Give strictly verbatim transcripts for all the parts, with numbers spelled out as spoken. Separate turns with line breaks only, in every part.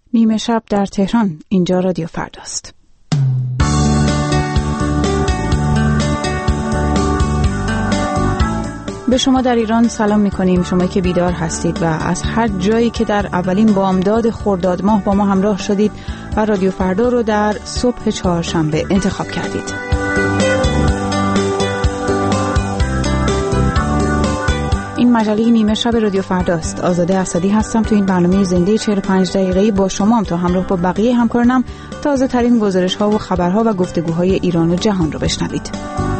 نیمه شب در تهران. اینجا رادیو فرداست. به شما در ایران سلام می‌کنیم، شما که بیدار هستید و از هر جایی که در اولین بامداد خرداد ماه با ما همراه شدید و رادیو فردا رو در صبح چهارشنبه انتخاب کردید. این مجله نیمه شب رادیو فرداست. آزاده اسدی هستم. تو این برنامه زنده چهل و پنج دقیقه‌ای با شما تا همراه با بقیه همکارانم تازه ترین گزارش‌ها و خبرها و گفتگوهای ایران و جهان رو بشنوید.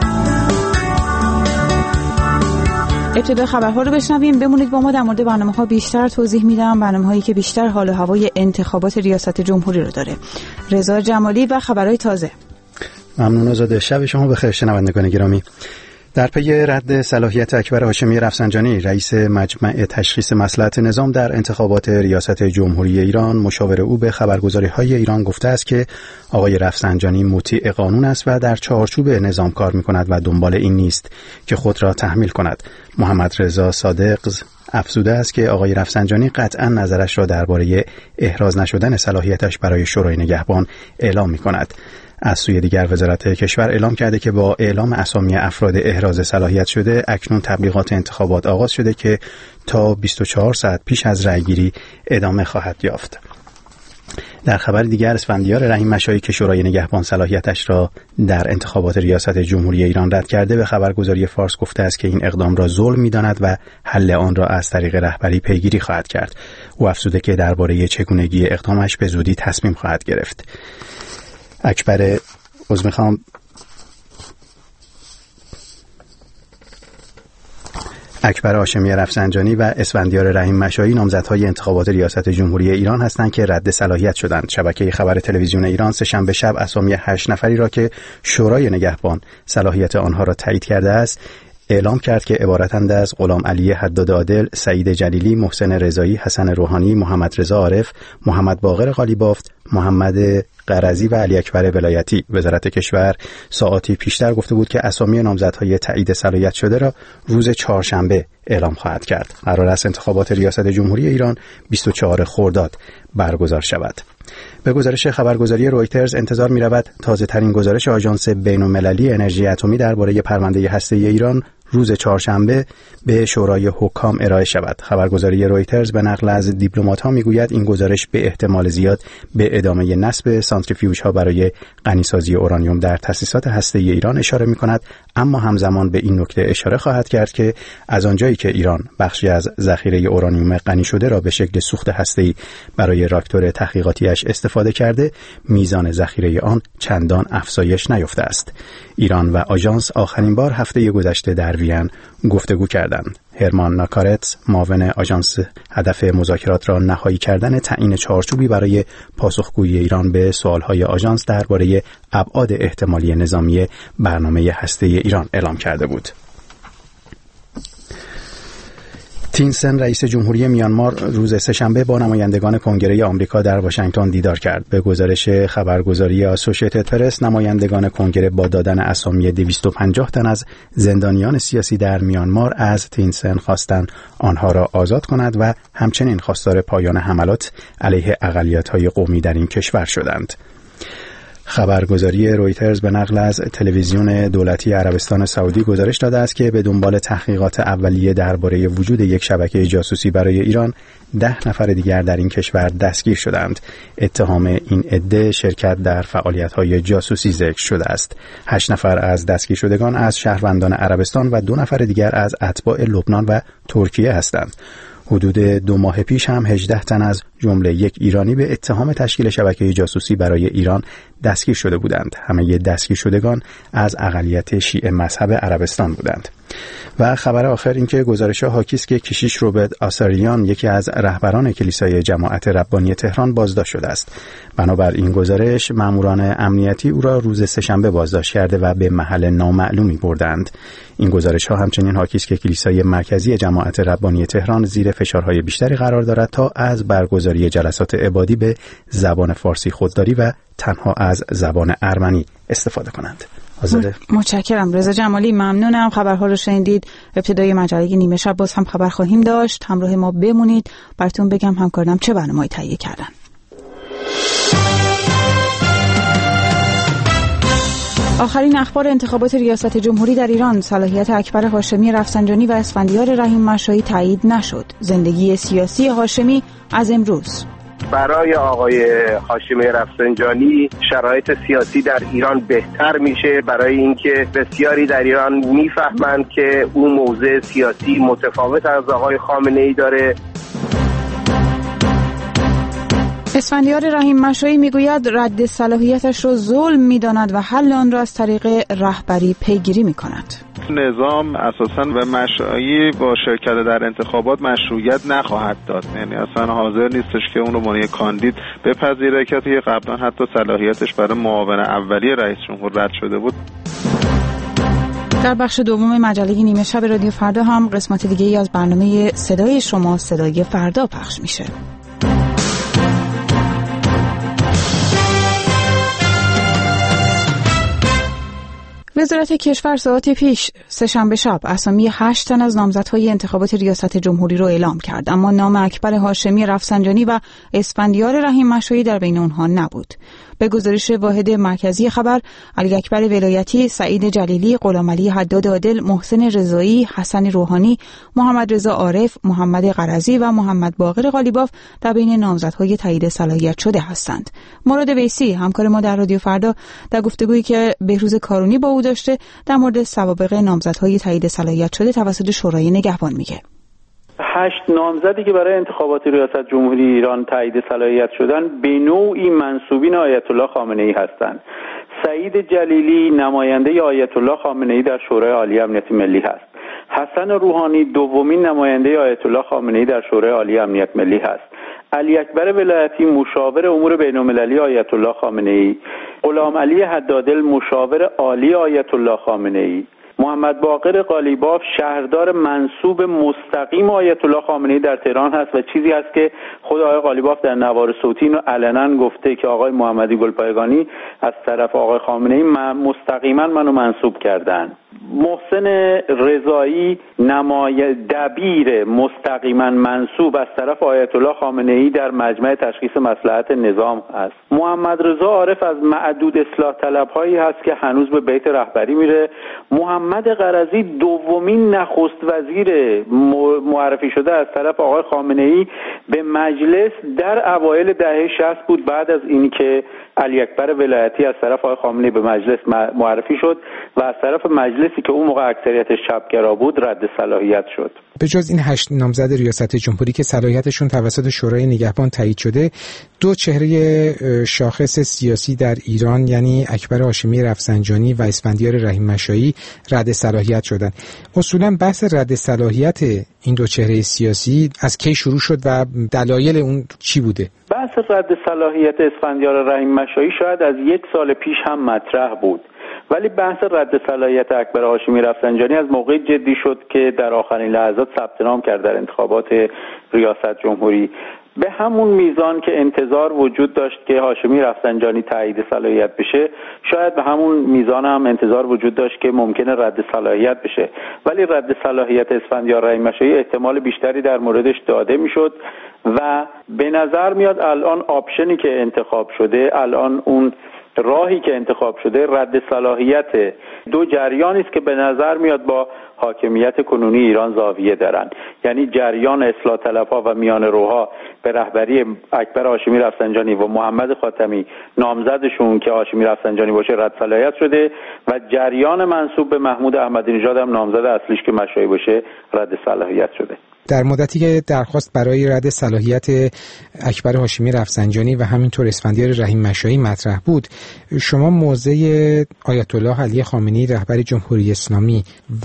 ابتدا خبرها رو بشنویم. بمونید با ما، در مورد برنامه‌ها بیشتر توضیح میدم، برنامه‌هایی که بیشتر حال و هوای انتخابات ریاست جمهوری رو داره. رضا جمالی و خبرهای تازه.
ممنون آزاده. شب شما بخیر شنوندگان گرامی. در پی رد صلاحیت اکبر هاشمی رفسنجانی رئیس مجمع تشخیص مصلحت نظام در انتخابات ریاست جمهوری ایران، مشاور او به خبرگزاری‌های ایران گفته است که آقای رفسنجانی مطیع قانون است و در چارچوب نظام کار می‌کند و دنبال این نیست که خود را تحمیل کند. محمد رضا صادق افزوده است که آقای رفسنجانی قطعاً نظرش را درباره احراز نشدن صلاحیتش برای شورای نگهبان اعلام می‌کند. از سوی دیگر وزارت کشور اعلام کرده که با اعلام اسامی افراد احراز صلاحیت شده اکنون تبلیغات انتخابات آغاز شده که تا بیست و چهار ساعت پیش از رأیگیری ادامه خواهد یافت. در خبر دیگر، اسفندیار رحیم مشایی که شورای نگهبان صلاحیتش را در انتخابات ریاست جمهوری ایران رد کرده به خبرگزاری فارس گفته است که این اقدام را ظلم می‌داند و حل آن را از طریق رهبری پیگیری خواهد کرد. او افزوده که درباره چگونگی اقدامش به زودی تصمیم خواهد گرفت. اکبر عذر میخوام اکبر هاشمی رفسنجانی و اسفندیار رحیم مشایی نامزدهای انتخابات ریاست جمهوری ایران هستند که رد صلاحیت شدند. شبکه خبر تلویزیون ایران سه‌شنبه شب اسامی هشت نفری را که شورای نگهبان صلاحیت آنها را تایید کرده است اعلام کرد که عبارتند از غلام علی حداد عادل، سعید جلیلی، محسن رضایی، حسن روحانی، محمد رضا عارف، محمد باقر قالیبافت، محمد قرضی و علی اکبر ولایتی. وزارت کشور ساعاتی پیشتر گفته بود که اسامی نامزدهای تایید صلاحیت شده را روز چهارشنبه اعلام خواهد کرد. قرار است انتخابات ریاست جمهوری ایران بیست و چهارم خرداد برگزار شود. به گزارش خبرگزاری رویترز انتظار می رود تازه ترین گزارش آژانس بین‌المللی انرژی اتمی درباره پرونده هسته‌ای ایران روز چهارشنبه به شورای حکام ارائه شود. خبرگزاری رویترز به نقل از دیپلمات‌ها میگوید این گزارش به احتمال زیاد به ادامه نصب سانتریفیوژها برای غنیسازی اورانیوم در تأسیسات هسته‌ای ایران اشاره می‌کند، اما همزمان به این نکته اشاره خواهد کرد که از آنجایی که ایران بخشی از ذخیره اورانیوم غنی شده را به شکل سوخت هسته‌ای برای راکتور تحقیقاتیش استفاده کرده، میزان ذخیره آن چندان افزایش نیافته است. ایران و آژانس آخرین بار هفته گذشته در وین گفتگو کردند. هرمان ناکارتس معاون آژانس هدف مذاکرات را نهایی کردن تعیین چارچوبی برای پاسخگویی ایران به سوالهای آژانس درباره ابعاد احتمالی نظامی برنامه هسته‌ای ایران اعلام کرده بود. تین سن رئیس جمهوری میانمار روز سه‌شنبه با نمایندگان کنگره آمریکا در واشنگتن دیدار کرد. به گزارش خبرگزاری آسوشیتد پرس، نمایندگان کنگره با دادن اسامی دویست و پنجاه تن از زندانیان سیاسی در میانمار از تین سن خواستند آنها را آزاد کند و همچنین خواستار پایان حملات علیه اقلیت‌های قومی در این کشور شدند. خبرگزاری رویترز به نقل از تلویزیون دولتی عربستان سعودی گزارش داده است که به دنبال تحقیقات اولیه درباره وجود یک شبکه جاسوسی برای ایران، ده نفر دیگر در این کشور دستگیر شدند. اتهام این عده شرکت در فعالیت‌های جاسوسی ذکر شده است. هشت نفر از دستگیر شدگان از شهروندان عربستان و دو نفر دیگر از اتباع لبنان و ترکیه هستند. حدود دو ماه پیش هم هجده تن از جمله یک ایرانی به اتهام تشکیل شبکه جاسوسی برای ایران دستگیر شده بودند. همه دستگیر شدگان از اقلیت شیعه مذهب عربستان بودند. و خبر آخر این که گزارش حاکی است که کشیش روبرت آساریان، یکی از رهبران کلیسای جماعت ربانی تهران، بازداشت شده است. بنابر این گزارش ماموران امنیتی او را روز سه‌شنبه بازداشت کرده و به محل نامعلومی بردند. این گزارش ها همچنین حاکی است که کلیسای مرکزی جماعت ربانی تهران زیر فشارهای بیشتری قرار دارد تا از برگزاری جلسات عبادی به زبان فارسی خودداری و تنها از زبان ارمنی استفاده کنند. آزاده.
متشکرم رضا جمالی، ممنونم. خبرها رو شنیدید. ابتدای مجله نیمه شب باز هم خبر خواهیم داشت. همراه ما بمونید. براتون بگم همکارانم چه برنامه‌ای تهیه کردن. آخرین اخبار انتخابات ریاست جمهوری در ایران: صلاحیت اکبر هاشمی رفسنجانی و اسفندیار رحیم مشایی تایید نشد. زندگی سیاسی هاشمی از امروز.
برای آقای هاشمی رفسنجانی شرایط سیاسی در ایران بهتر میشه، برای اینکه بسیاری در ایران میفهمند که اون موضع سیاسی متفاوت از آقای خامنه‌ای داره.
اسفندیار رحیم مشایی میگوید رد صلاحیتش را ظلم میداند و حل آن را از طریق رهبری پیگیری میکند.
نظام اساساً به مشایی با شرکت در انتخابات مشروعیت نخواهد داد، یعنی اصلا حاضر نیستش که اون رو عنوان کاندید بپذیره که قبلا حتی صلاحیتش برای معاون اولیه رئیس جمهور رد شده بود.
در بخش دوم مجله نیمه شب رادیو فردا هم قسمت دیگه ای از برنامه صدای شما صدای فردا پخش میشه. وزارت کشور ساعت پیش سه‌شنبه شب اسامی هشت تن از نامزدهای انتخابات ریاست جمهوری رو اعلام کرد، اما نام اکبر هاشمی رفسنجانی و اسفندیار رحیم مشایی در بین اونها نبود. به گزارش واحد مرکزی خبر، علی اکبر ولایتی، سعید جلیلی، غلامعلی حداد عادل، محسن رضایی، حسن روحانی، محمد رضا عارف، محمد قرضی و محمد باقر قالیباف در بین نامزدهای تایید صلاحیت شده هستند. مراد ویسی، همکار ما در رادیو فردا، در گفتگویی که بهروز کارونی با او داشته در مورد سوابق نامزدهای تایید صلاحیت شده توسط شورای نگهبان میگه.
هشت نامزدی که برای انتخابات ریاست جمهوری ایران تایید صلاحیت شدن به نوعی منسوبین آیت الله خامنه‌ای هستند. سعید جلیلی نماینده آیت الله خامنه‌ای در شورای عالی امنیت ملی هست. حسن روحانی دومین نماینده آیت الله خامنه‌ای در شورای عالی امنیت ملی هست. علی اکبر ولایتی مشاور امور بین‌المللی آیت الله خامنه‌ای، غلامعلی حدادل مشاور عالی آیت الله خامنه‌ای، محمد باقر قالیباف شهردار منصوب مستقیم آیت الله خامنه‌ای در تهران هست و چیزی هست که خود آقای قالیباف در نوار صوتی اینو علنا گفته که آقای محمدی گلپایگانی از طرف آقای خامنه‌ای مستقیما منو منصوب کردن. محسن رضایی نمای دبیر مستقیما منصوب از طرف آیت الله خامنه‌ای در مجمع تشخیص مصلحت نظام است. محمد رضا عارف از معدود اصلاح طلب‌هایی هست که هنوز به بیت رهبری میره. محمد قرضی دومین نخست وزیر معرفی شده از طرف آقای خامنه‌ای به مجلس در اوایل دهه شصت بود، بعد از اینکه علی اکبر ولایتی از طرف آقای خامنه‌ای به مجلس معرفی شد و از طرف مجلسی که اون موقع اکثریتش چپگرا بود رد صلاحیت شد.
به جز این هشت نامزد ریاست جمهوری که صلاحیتشون توسط شورای نگهبان تایید شده، دو چهره شاخص سیاسی در ایران یعنی اکبر هاشمی رفسنجانی و اسفندیار رحیم مشایی رد صلاحیت شدند. اصولا بحث رد صلاحیت این دو چهره سیاسی از کی شروع شد و دلایل اون چی بوده؟
بحث رد صلاحیت اسفندیار رحیم مشایی شاید از یک سال پیش هم مطرح بود، ولی بحث رد صلاحیت اکبر هاشمی رفسنجانی از موقع جدی شد که در آخرین لحظات ثبت نام کرد در انتخابات ریاست جمهوری. به همون میزان که انتظار وجود داشت که هاشمی رفسنجانی تایید صلاحیت بشه، شاید به همون میزان هم انتظار وجود داشت که ممکنه رد صلاحیت بشه، ولی رد صلاحیت اسفندیار رحیم مشایی احتمال بیشتری در موردش داده میشد و به نظر میاد الان آپشنی که انتخاب شده، الان اون راهی که انتخاب شده رد صلاحیت دو جریانی است که به نظر میاد با حاکمیت کنونی ایران زاویه دارن، یعنی جریان اصلاح طلبها و میان روها به رهبری اکبر هاشمی رفسنجانی و محمد خاتمی نامزدشون که هاشمی رفسنجانی باشه رد صلاحیت شده و جریان منسوب به محمود احمدی نژاد هم نامزد اصلیش که مشایی باشه رد صلاحیت شده.
در مدتی که درخواست برای رد صلاحیت اکبر هاشمی رفسنجانی و همینطور اسفندیار رحیم مشایی مطرح بود، شما موضع آیت الله علی خامنه‌ای رهبر جمهوری اسلامی و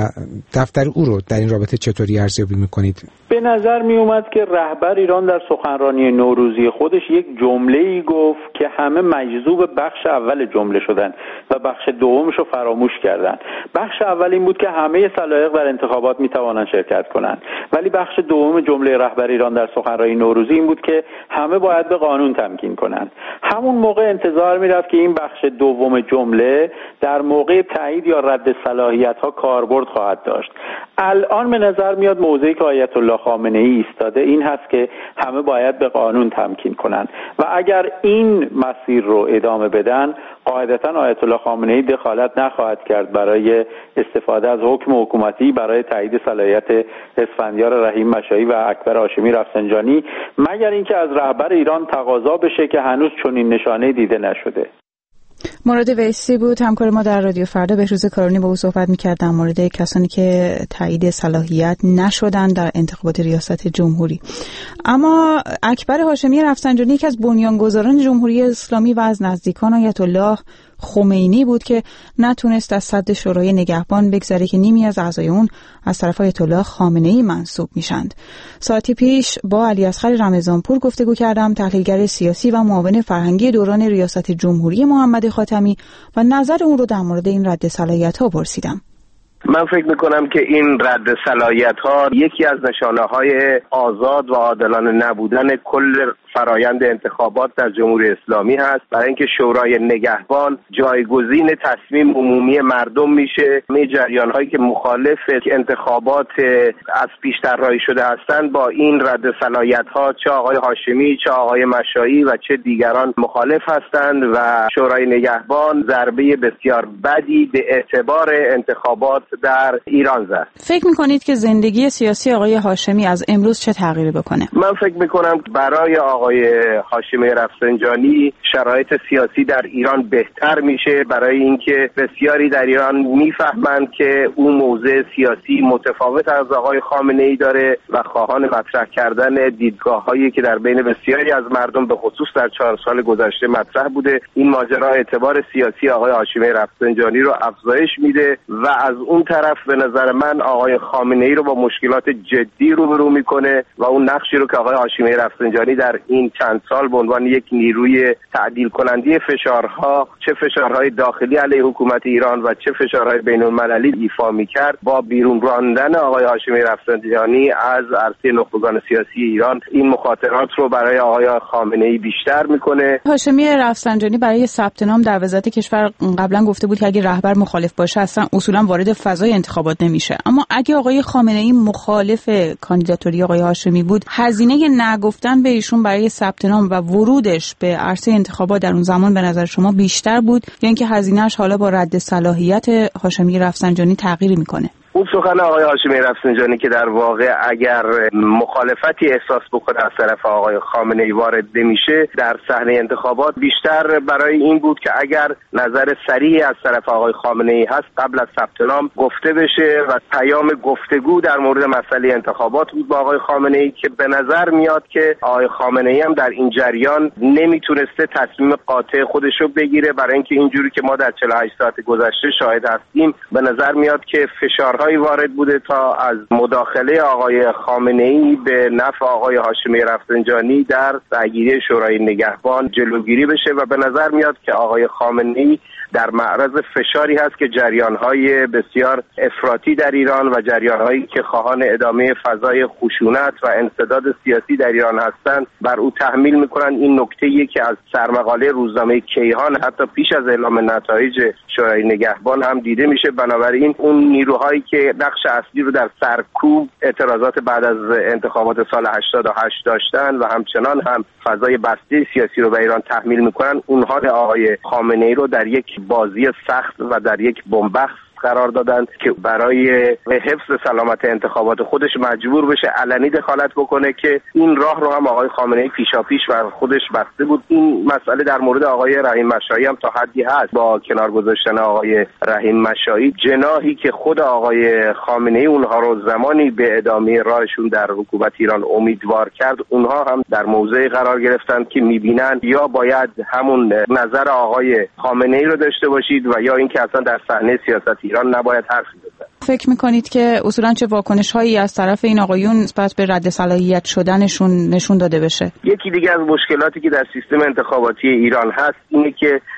دفتر او رو در این رابطه چطوری ارزیابی می‌کنید؟
به نظر می اومد که رهبر ایران در سخنرانی نوروزی خودش یک جمله‌ای گفت که همه مجذوب بخش اول جمله شدن و بخش دومش رو فراموش کردن. بخش اول این بود که همه سلایق در انتخابات میتوانند شرکت کنند، ولی بخش دوم جمله رهبر ایران در سخنرانی نوروزی این بود که همه باید به قانون تمکین کنند. همون موقع انتظار میرفت که این بخش دوم جمله در موقع تایید یا رد صلاحیت‌ها کاربرد خواهد داشت، الان به نظر میاد موضعی که آیت الله خامنه ای ایستاده این هست که همه باید به قانون تمکین کنن و اگر این مسیر رو ادامه بدن قاعدتا آیت الله خامنه ای دخالت نخواهد کرد برای استفاده از حکم حکومتی برای تایید صلاحیت اسفندیار رحیم مشایی و اکبر هاشمی رفسنجانی، مگر اینکه از رهبر ایران تقاضا بشه که هنوز چنین نشانه دیده نشده.
مراد ویسی بود همکار ما در رادیو فردا. بهروز کارونی با او صحبت می‌کرد در مورد کسانی که تایید صلاحیت نشدن در انتخابات ریاست جمهوری. اما اکبر هاشمی رفسنجانی یکی از بنیانگذاران جمهوری اسلامی و از نزدیکان آیت الله خمینی بود که نتونست از سد شورای نگهبان بگذره که نیمی از اعضای اون از طرف آیت الله خامنه ای منصوب میشند. ساعتی پیش با علیاصغر رمضانپور گفتگو کردم، تحلیلگر سیاسی و معاون فرهنگی دوران ریاست جمهوری محمد خاتمی، و نظر اون رو در مورد این رد صلاحیت‌ها پرسیدم.
من فکر میکنم که این رد صلاحیت ها یکی از نشانه های آزاد و عادلانه نبودن کل فرایند انتخابات در جمهوری اسلامی هست، برای اینکه شورای نگهبان جایگزین تصمیم عمومی مردم میشه. می جریان هایی که مخالف انتخابات از پیش طراحی شده هستند با این رد صلاحیت ها، چه آقای هاشمی، چه آقای مشایی و چه دیگران مخالف هستند و شورای نگهبان ضربه بسیار بدی به اعتبار انتخابات در ایران زد.
فکر میکنید که زندگی سیاسی آقای هاشمی از امروز چه تغییری بکنه؟
من فکر میکنم برای آقای هاشمی رفسنجانی شرایط سیاسی در ایران بهتر میشه، برای اینکه بسیاری در ایران میفهمند که اون موضع سیاسی متفاوت از آقای خامنه ای داره و خواهان مطرح کردن دیدگاه‌هایی که در بین بسیاری از مردم به خصوص در چهار سال گذشته مطرح بوده. این ماجرا اعتبار سیاسی آقای هاشمی رفسنجانی رو افزایش میده و از اون طرف به نظر من آقای خامنه ای رو با مشکلات جدی روبرو میکنه و اون نقشی رو که آقای هاشمی رفسنجانی در این چند سال به عنوان یک نیروی تعدیل کننده فشارها، چه فشارهای داخلی علیه حکومت ایران و چه فشارهای بین المللی ایفا میکرد، با بیرون راندن آقای هاشمی رفسنجانی از عرصه نخبگان سیاسی ایران این مخاطرات رو برای آقای خامنه ای بیشتر میکنه.
هاشمی رفسنجانی برای ثبت نام در وزارت کشور قبلا گفته بود که اگه رهبر مخالف باشه اصلا اصولا وارد فضای انتخابات نمیشه، اما اگه آقای خامنه ای مخالف کاندیداتوری آقای هاشمی بود، هزینه نگفتن به ایشون برای ثبت نام و ورودش به عرصه انتخابات در اون زمان به نظر شما بیشتر بود یا اینکه هزینه‌اش حالا با رد صلاحیت هاشمی رفسنجانی تغییری میکنه؟
اون سخن آقای هاشمی رفسنجانی که در واقع اگر مخالفتی احساس بکنه از طرف آقای خامنه ای وارد نمیشه در صحنه انتخابات، بیشتر برای این بود که اگر نظر صریحی از طرف آقای خامنه ای هست قبل از ثبت نام گفته بشه و پیام گفتگو در مورد مسئله انتخابات بود با آقای خامنه ای که به نظر میاد که آقای خامنه ای هم در این جریان نمیتونسته تصمیم قاطع خودش رو بگیره، برای اینکه اینجوری که ما در چهل و هشت ساعت گذشته شاهد هستیم به نظر میاد که فشار وارد بوده تا از مداخله آقای خامنه ای به نفع آقای هاشمی رفسنجانی در رأیگیری شورای نگهبان جلوگیری بشه و به نظر میاد که آقای خامنه ای در معرض فشاری هست که جریان‌های بسیار افراطی در ایران و جریان‌هایی که خواهان ادامه فضای خشونت و انسداد سیاسی در ایران هستند بر او تحمیل می‌کنند. این نکته‌ایه که از سرمقاله روزنامه کیهان حتی پیش از اعلام نتایج شورای نگهبان هم دیده میشه. بنابراین اون نیروهایی که نقش اصلی رو در سرکوب اعتراضات بعد از انتخابات سال هشتاد و هشت داشتن و همچنان هم فضای بسته سیاسی رو به ایران تحمیل می‌کنند، اونها آقای خامنه ای رو در یک بازی سخت و در یک بنبست قرار دادند که برای حفظ سلامت انتخابات خودش مجبور بشه علنی دخالت بکنه که این راه رو هم آقای خامنه ای پیشاپیش و خودش بسته بود. این مسئله در مورد آقای رحیم مشایی هم تا حدی هست. با کنار گذاشتن آقای رحیم مشایی، جناحی که خود آقای خامنه ای اونها رو زمانی به ادامه راهشون در حکومت ایران امیدوار کرد، اونها هم در موضعی قرار گرفتن که میبینن یا باید همون نظر آقای خامنه ای رو داشته باشید و یا اینکه اصلا در صحنه سیاست ایران نباید حرفی بزنید.
فکر میکنید که اصولا چه واکنش هایی از طرف این آقایون نسبت به رد صلاحیت شدنشون نشون داده بشه؟
یکی دیگه از مشکلاتی که در سیستم انتخاباتی ایران هست اینه که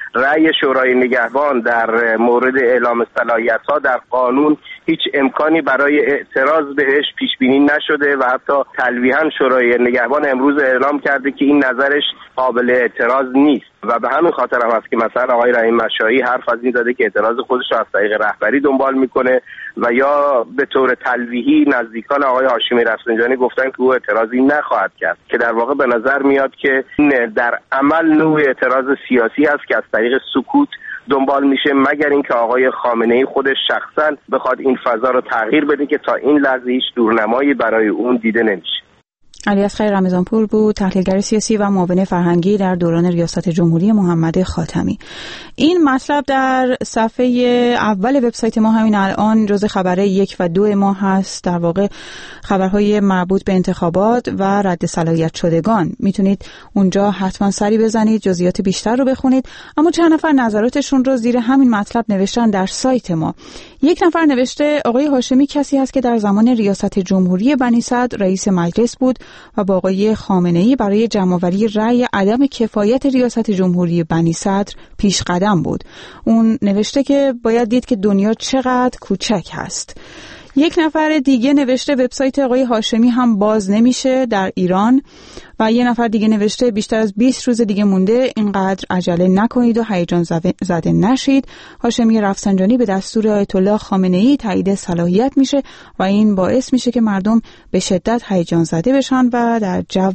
رأی شورای نگهبان در مورد اعلام صلاحیت‌ها در قانون هیچ امکانی برای اعتراض بهش پیش بینی نشده و حتی تلویحاً شورای نگهبان امروز اعلام کرده که این نظرش قابل اعتراض نیست و به همین خاطر هم هست که مثلا آقای رحیم مشایی حرف از این زده که اعتراض خودش رو از طریق رهبری دنبال میکنه و یا به طور تلویحی نزدیکان آقای هاشمی رفسنجانی گفتن که او اعتراضی نخواهد کرد، که در واقع به نظر میاد که در عمل نوع اعتراض سیاسی است که از طریق سکوت دنبال میشه، مگر اینکه آقای خامنه‌ای خودش شخصا بخواد این فضا رو تغییر بده که تا این لحظه هیچ دورنمایی برای اون دیده نمیشه.
علیاصغر رمضانپور بود، تحلیلگر سیاسی و معاون فرهنگی در دوران ریاست جمهوری محمد خاتمی. این مطلب در صفحه اول وبسایت ما همین الان جزء خبر یک و دو ما هست، در واقع خبرهای مربوط به انتخابات و رد صلاحیت شدگان. میتونید اونجا حتما سری بزنید، جزئیات بیشتر رو بخونید. اما چند نفر نظراتشون رو زیر همین مطلب نوشتن در سایت ما. یک نفر نوشته آقای هاشمی کسی هست که در زمان ریاست جمهوری بنی صدر رئیس مجلس بود و با آقای خامنه‌ای برای جمع‌آوری رأی عدم کفایت ریاست جمهوری بنی صدر پیش قدم بود. اون نوشته که باید دید که دنیا چقدر کوچک هست. یک نفر دیگه نوشته وبسایت آقای هاشمی هم باز نمیشه در ایران و یه نفر دیگه نوشته بیشتر از بیست روز دیگه مونده، اینقدر عجله نکنید و هیجان زده نشید. هاشمی رفسنجانی به دستور آیت الله خامنه‌ای تایید صلاحیت میشه و این باعث میشه که مردم به شدت هیجان زده بشن و در جو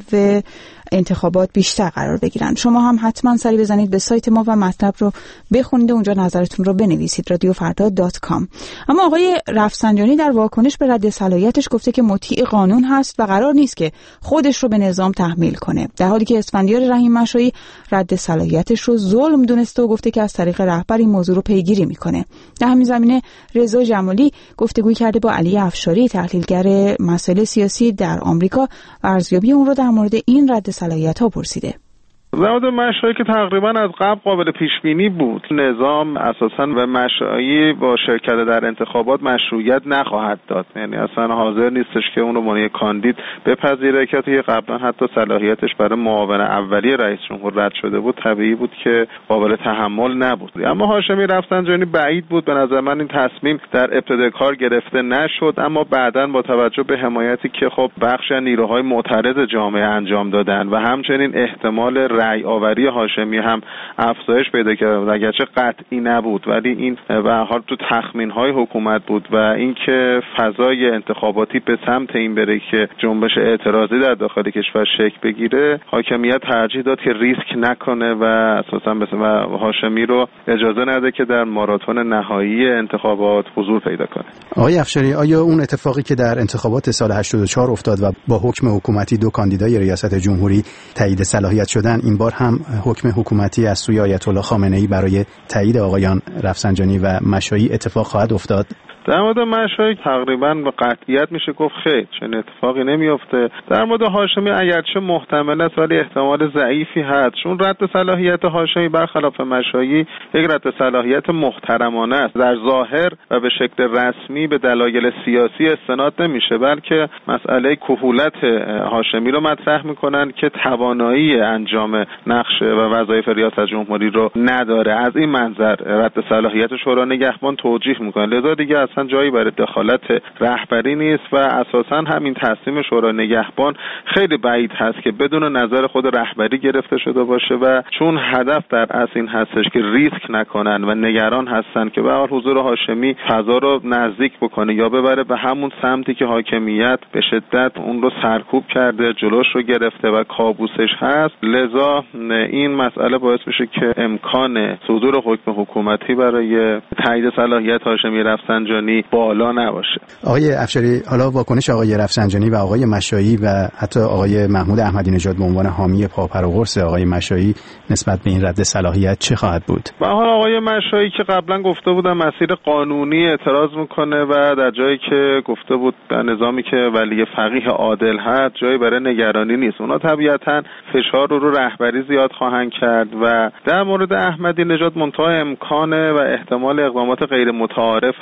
انتخابات بیشتر قرار بگیرن. شما هم حتما سری بزنید به سایت ما و مطلب رو بخونید و اونجا نظرتون رو بنویسید، رادیو فردا دات کام. اما آقای رفسنجانی در واکنش به رد صلاحیتش گفته که مطیع قانون هست و قرار نیست که خودش رو به نظام تحمیل کنه، در حالی که اسفندیار رحیم مشایی رد صلاحیتش رو ظلم دونسته و گفته که از طریق رهبر این موضوع رو پیگیری میکنه. در همین زمینه رضا جمالی گفتگوی کرده با علی افشاری، تحلیلگر مسائل سیاسی در آمریکا، و ارزیابی اون رو در مورد این رد صلاحیت‌ها پرسیده.
زمان مشایی که تقریبا از قبل قابل پیش بینی بود، نظام اساساً به مشایی با شرکت در انتخابات مشروعیت نخواهد داد، یعنی اصلا حاضر نیستش که اون رو مانع کاندید بپذیره که طی قبلا حتی صلاحیتش برای معاون اولیه رئیس جمهور رد شده بود، طبیعی بود که قابل تحمل نبود. اما هاشمی رفسنجانی بعید بود به نظر من این تصمیم در ابتدای کار گرفته نشد، اما بعداً با توجه به حمایتی که خب بخش نیروهای معترض جامعه انجام دادن و همچنین احتمال رأی آوری هاشمی هم افزایش پیدا کرد، اگرچه قطعی نبود ولی این به هر حال تو تخمین‌های حکومت بود و اینکه فضای انتخاباتی به سمت این بره که جنبش اعتراضی در داخل کشور شکل بگیره، حاکمیت ترجیح داد که ریسک نکنه و اساساً مثلا هاشمی رو اجازه نده که در ماراتون نهایی انتخابات حضور پیدا کنه.
آقای افشاری، آیا اون اتفاقی که در انتخابات سال هشتاد و چهار افتاد و با حکم حکومتی دو کاندیدای ریاست جمهوری تایید صلاحیت شدن، این بار هم حکم حکومتی از سوی آیت الله خامنه‌ای برای تایید آقایان رفسنجانی و مشایی اتفاق خواهد افتاد؟
در مورد مشایی تقریبا به قطعیت میشه گفت خیر، چنین اتفاقی نمیفته. در مورد هاشمی اگرچه محتمل است ولی احتمال ضعیفی هست، چون رد صلاحیت هاشمی برخلاف مشایی یک رد صلاحیت محترمانه است، در ظاهر و به شکل رسمی به دلایل سیاسی استناد نمیشه، بلکه مسئله کهولت هاشمی رو مطرح میکنن که توانایی انجام نقش و وظایف ریاست جمهوری رو نداره. از این منظر رد صلاحیت شورای نگهبان توجیه میکنن، لذا دیگه اصلا جایی برای دخالت رهبری نیست و اساسا همین تصمیم شورای نگهبان خیلی بعید هست که بدون نظر خود رهبری گرفته شده باشه و چون هدف در اصل این هستش که ریسک نکنن و نگران هستن که به هر حضور هاشمی فضا رو نزدیک بکنه یا ببره به همون سمتی که حاکمیت به شدت اون رو سرکوب کرده، جلوش رو گرفته و کابوسش هست، لذا این مسئله باعث میشه که امکان صدور حکم حکومتی برای تایید صلاحیت هاشمی رفسنجانی بالا نباشه.
آقای افشاری، حالا واکنش آقای رفسنجانی و آقای مشایی و حتی آقای محمود احمدی نژاد به عنوان حامی پاپر و قرص آقای مشایی نسبت به این رد صلاحیت چه خواهد بود؟
به حال آقای مشایی که قبلا گفته بودن مسیر قانونی اعتراض میکنه و در جایی که گفته بود در نظامی که ولی فقیه عادل هست جایی برای نگرانی نیست، اونا طبیعتاً فشار رو, رو رهبری زیاد خواهند کرد و در مورد احمدی نژاد منتها امکان و احتمال اقدامات غیر متعارف هست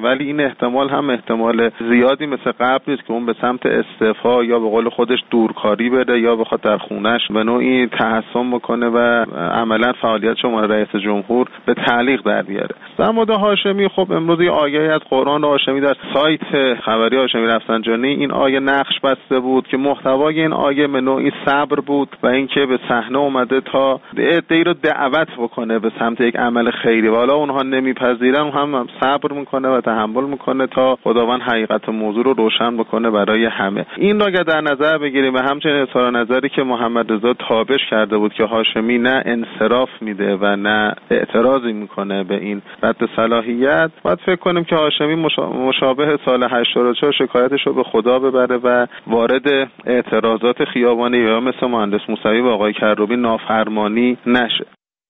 ولی این احتمال هم احتمال زیادی مثل قبل نیست که اون به سمت استعفا یا به قول خودش دورکاری بده یا بخواد در خونش به نوعی تحسن بکنه و عملا فعالیت شما رئیس جمهور به تعلیق در بیاره. در مورد هاشمی خب امروز یه آیه از قرآن هاشمی در سایت خبری هاشمی رفسنجانی این آیه نقش بسته بود که محتوای این آیه به نوعی صبر بود و اینکه به صحنه اومده تا عده‌ای رو دعوت بکنه به سمت یک عمل خیری و حالا اونها نمیپذیرن هم صبر میکنه و تحمل میکنه تا خداوند حقیقت موضوع رو روشن بکنه برای همه. این را اگر در نظر بگیریم و همچنین اظهار نظری که محمد رضا تابش کرده بود که هاشمی نه انصراف میده و نه اعتراضی میکنه به این رد صلاحیت، باید فکر کنیم که هاشمی مشابه سال هشتاد و چهار شکایتش رو به خدا ببره و وارد اعتراضات خیابانی یا مثل مهندس موسوی و آقای کروبی نافرمانی نشه.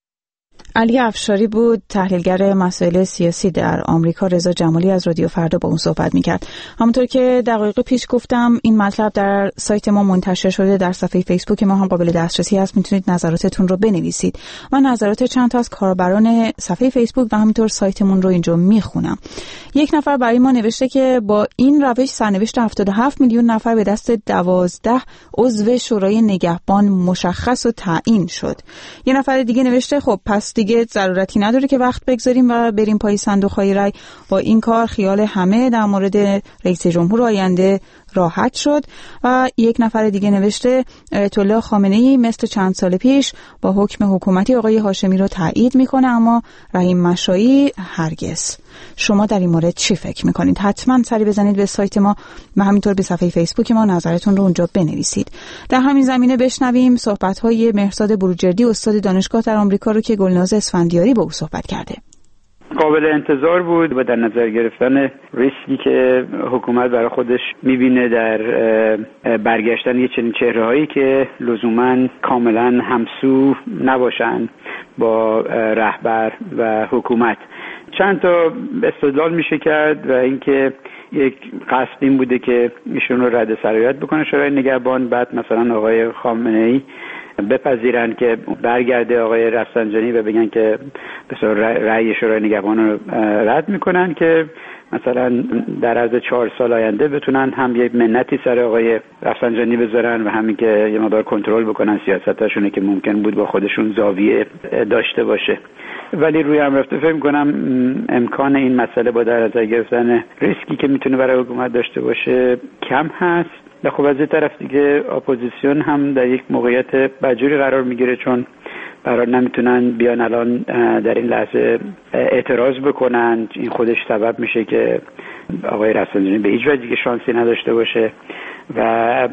علی افشاری بود تحلیلگر مسائل سیاسی در آمریکا. رضا جمالی از رادیو فردا با اون صحبت میکرد. همونطور که دقایق پیش گفتم این مطلب در سایت ما منتشر شده، در صفحه فیسبوک ما هم قابل دسترسی هست، میتونید نظراتتون رو بنویسید. من نظرات چند تا از کاربران صفحه فیسبوک و همینطور سایتمون رو اینجا میخونم. یک نفر برای ما نوشته که با این روش سرنوشت هفتاد و هفت میلیون نفر به دست دوازده عضو شورای نگهبان مشخص و تعیین شد. یه نفر دیگه نوشته خب پس دیگه ضرورتی نداره که وقت بگذاریم و بریم پای صندوق‌های رای. با این کار خیال همه در مورد رئیس جمهور آینده راحت شد. و یک نفر دیگه نوشته آیت الله خامنه‌ای مثل چند سال پیش با حکم حکومتی آقای هاشمی رو تایید میکنه اما رحیم مشایی هرگز. شما در این مورد چی فکر میکنید؟ حتما سری بزنید به سایت ما و همینطور به صفحه فیسبوک ما نظرتون رو اونجا بنویسید. در همین زمینه بشنویم صحبت‌های مهرزاد بروجردی استاد دانشگاه در آمریکا رو که گلناز اسفندیاری با او صحبت کرده.
قابل انتظار بود و در نظر گرفتن ریسکی که حکومت برای خودش میبینه در برگشتن یه چنین چهره‌هایی که لزوماً کاملاً همسو نباشن با رهبر و حکومت. چند تا استدلال میشه کرد و اینکه یک قصد این بوده که ایشون رو رد صلاحیت بکنه شورای نگهبان، بعد مثلا آقای خامنه‌ای بپذیرن که برگرده آقای رفسنجانی و بگن که به رأی شورای نگهبان رو رد میکنن که مثلا در عرض چهار سال آینده بتونن هم یک منتی سر آقای رفسنجانی بذارن و همین که یه مقدار کنترل بکنن سیاستاشونه که ممکن بود با خودشون زاویه داشته باشه. ولی روی هم رفته فکر می‌کنم امکان این مسئله با در نظر گرفتن ریسکی که میتونه برای حکومت داشته باشه کم هست. خب از یه طرف دیگه اپوزیسیون هم در یک موقعیت بدجوری قرار میگیره چون برای نمیتونن بیان الان در این لحظه اعتراض بکنن. این خودش سبب میشه که آقای رفسنجانی به هیچ وجه دیگه شانسی نداشته باشه و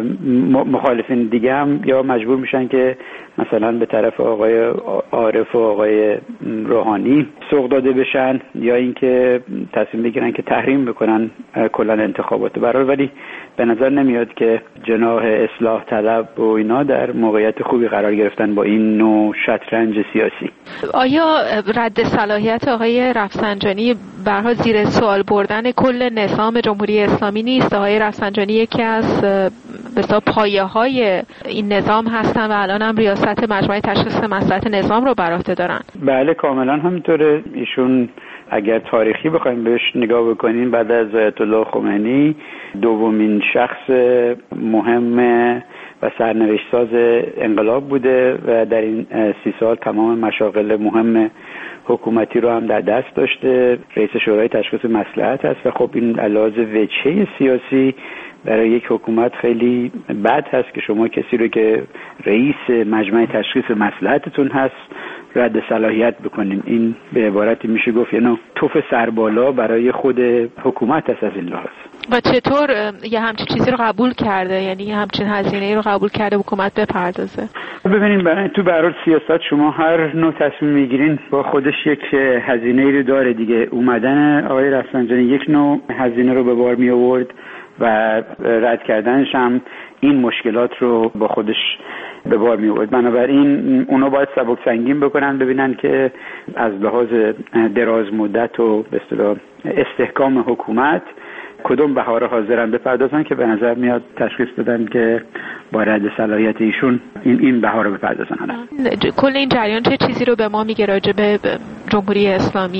مخالفین دیگه هم یا مجبور میشن که مثلا به طرف آقای عارف و آقای روحانی سوق داده بشن یا اینکه تصمیم بگیرن که تحریم بکنن کلا انتخابات برای. ولی به نظر نمیاد که جناح اصلاح طلب و اینا در موقعیت خوبی قرار گرفتن با این نوع شطرنج سیاسی.
آیا رد صلاحیت آقای رفسنجانی به هر حال زیر سوال بردن کل نظام جمهوری اسلامی نیست؟ آقای رفسنجانی یکی از بسیار پایه‌های این نظام هستن و الان هم ریاست مجمع تشخیص مصلحت نظام رو بر عهده دارن.
بله کاملا همینطوره. ایشون اگر تاریخی بخوایم بهش نگاه بکنیم بعد از آیت الله خمینی دومین شخص مهم و سرنوشت ساز انقلاب بوده و در این سی سال تمام مشاغل مهم حکومتی رو هم در دست داشته. رئیس شورای تشخیص مصلحت هست و خب این علاوه وجهه سیاسی برای یک حکومت خیلی بد هست که شما کسی رو که رئیس مجمع تشخیص مصلحتتون هست رد صلاحیت بکنین. این به عبارتی میشه گفت یعنی توف سربالا برای خود حکومت هست از این لحاظ.
و چطور یه همچین چیزی رو قبول کرده؟ یعنی یه همچین هزینه‌ای رو قبول کرده حکومت بپردازه؟
ببینید برای تو برای سیاست شما هر نوع تصمیم میگیرین با خودش یک هزینه‌ای رو داره دیگه. اومدن آقای رفسنجانی یک نوع هزینه رو به بار می آورد و رد کردنش هم این مشکلات رو با خودش به بار می آورد. بنابراین اونا باید سبک سنگین بکنن ببینن که از لحاظ دراز مدت و به اصطلاح استحکام حکومت کدوم بهاره حاضرن بپردازن که به نظر میاد تشخیص بدن که با رد صلاحیت ایشون این این بهاره بپردازن.
کل این جریان چه چیزی رو به ما میگه راجع به جمهوری اسلامی؟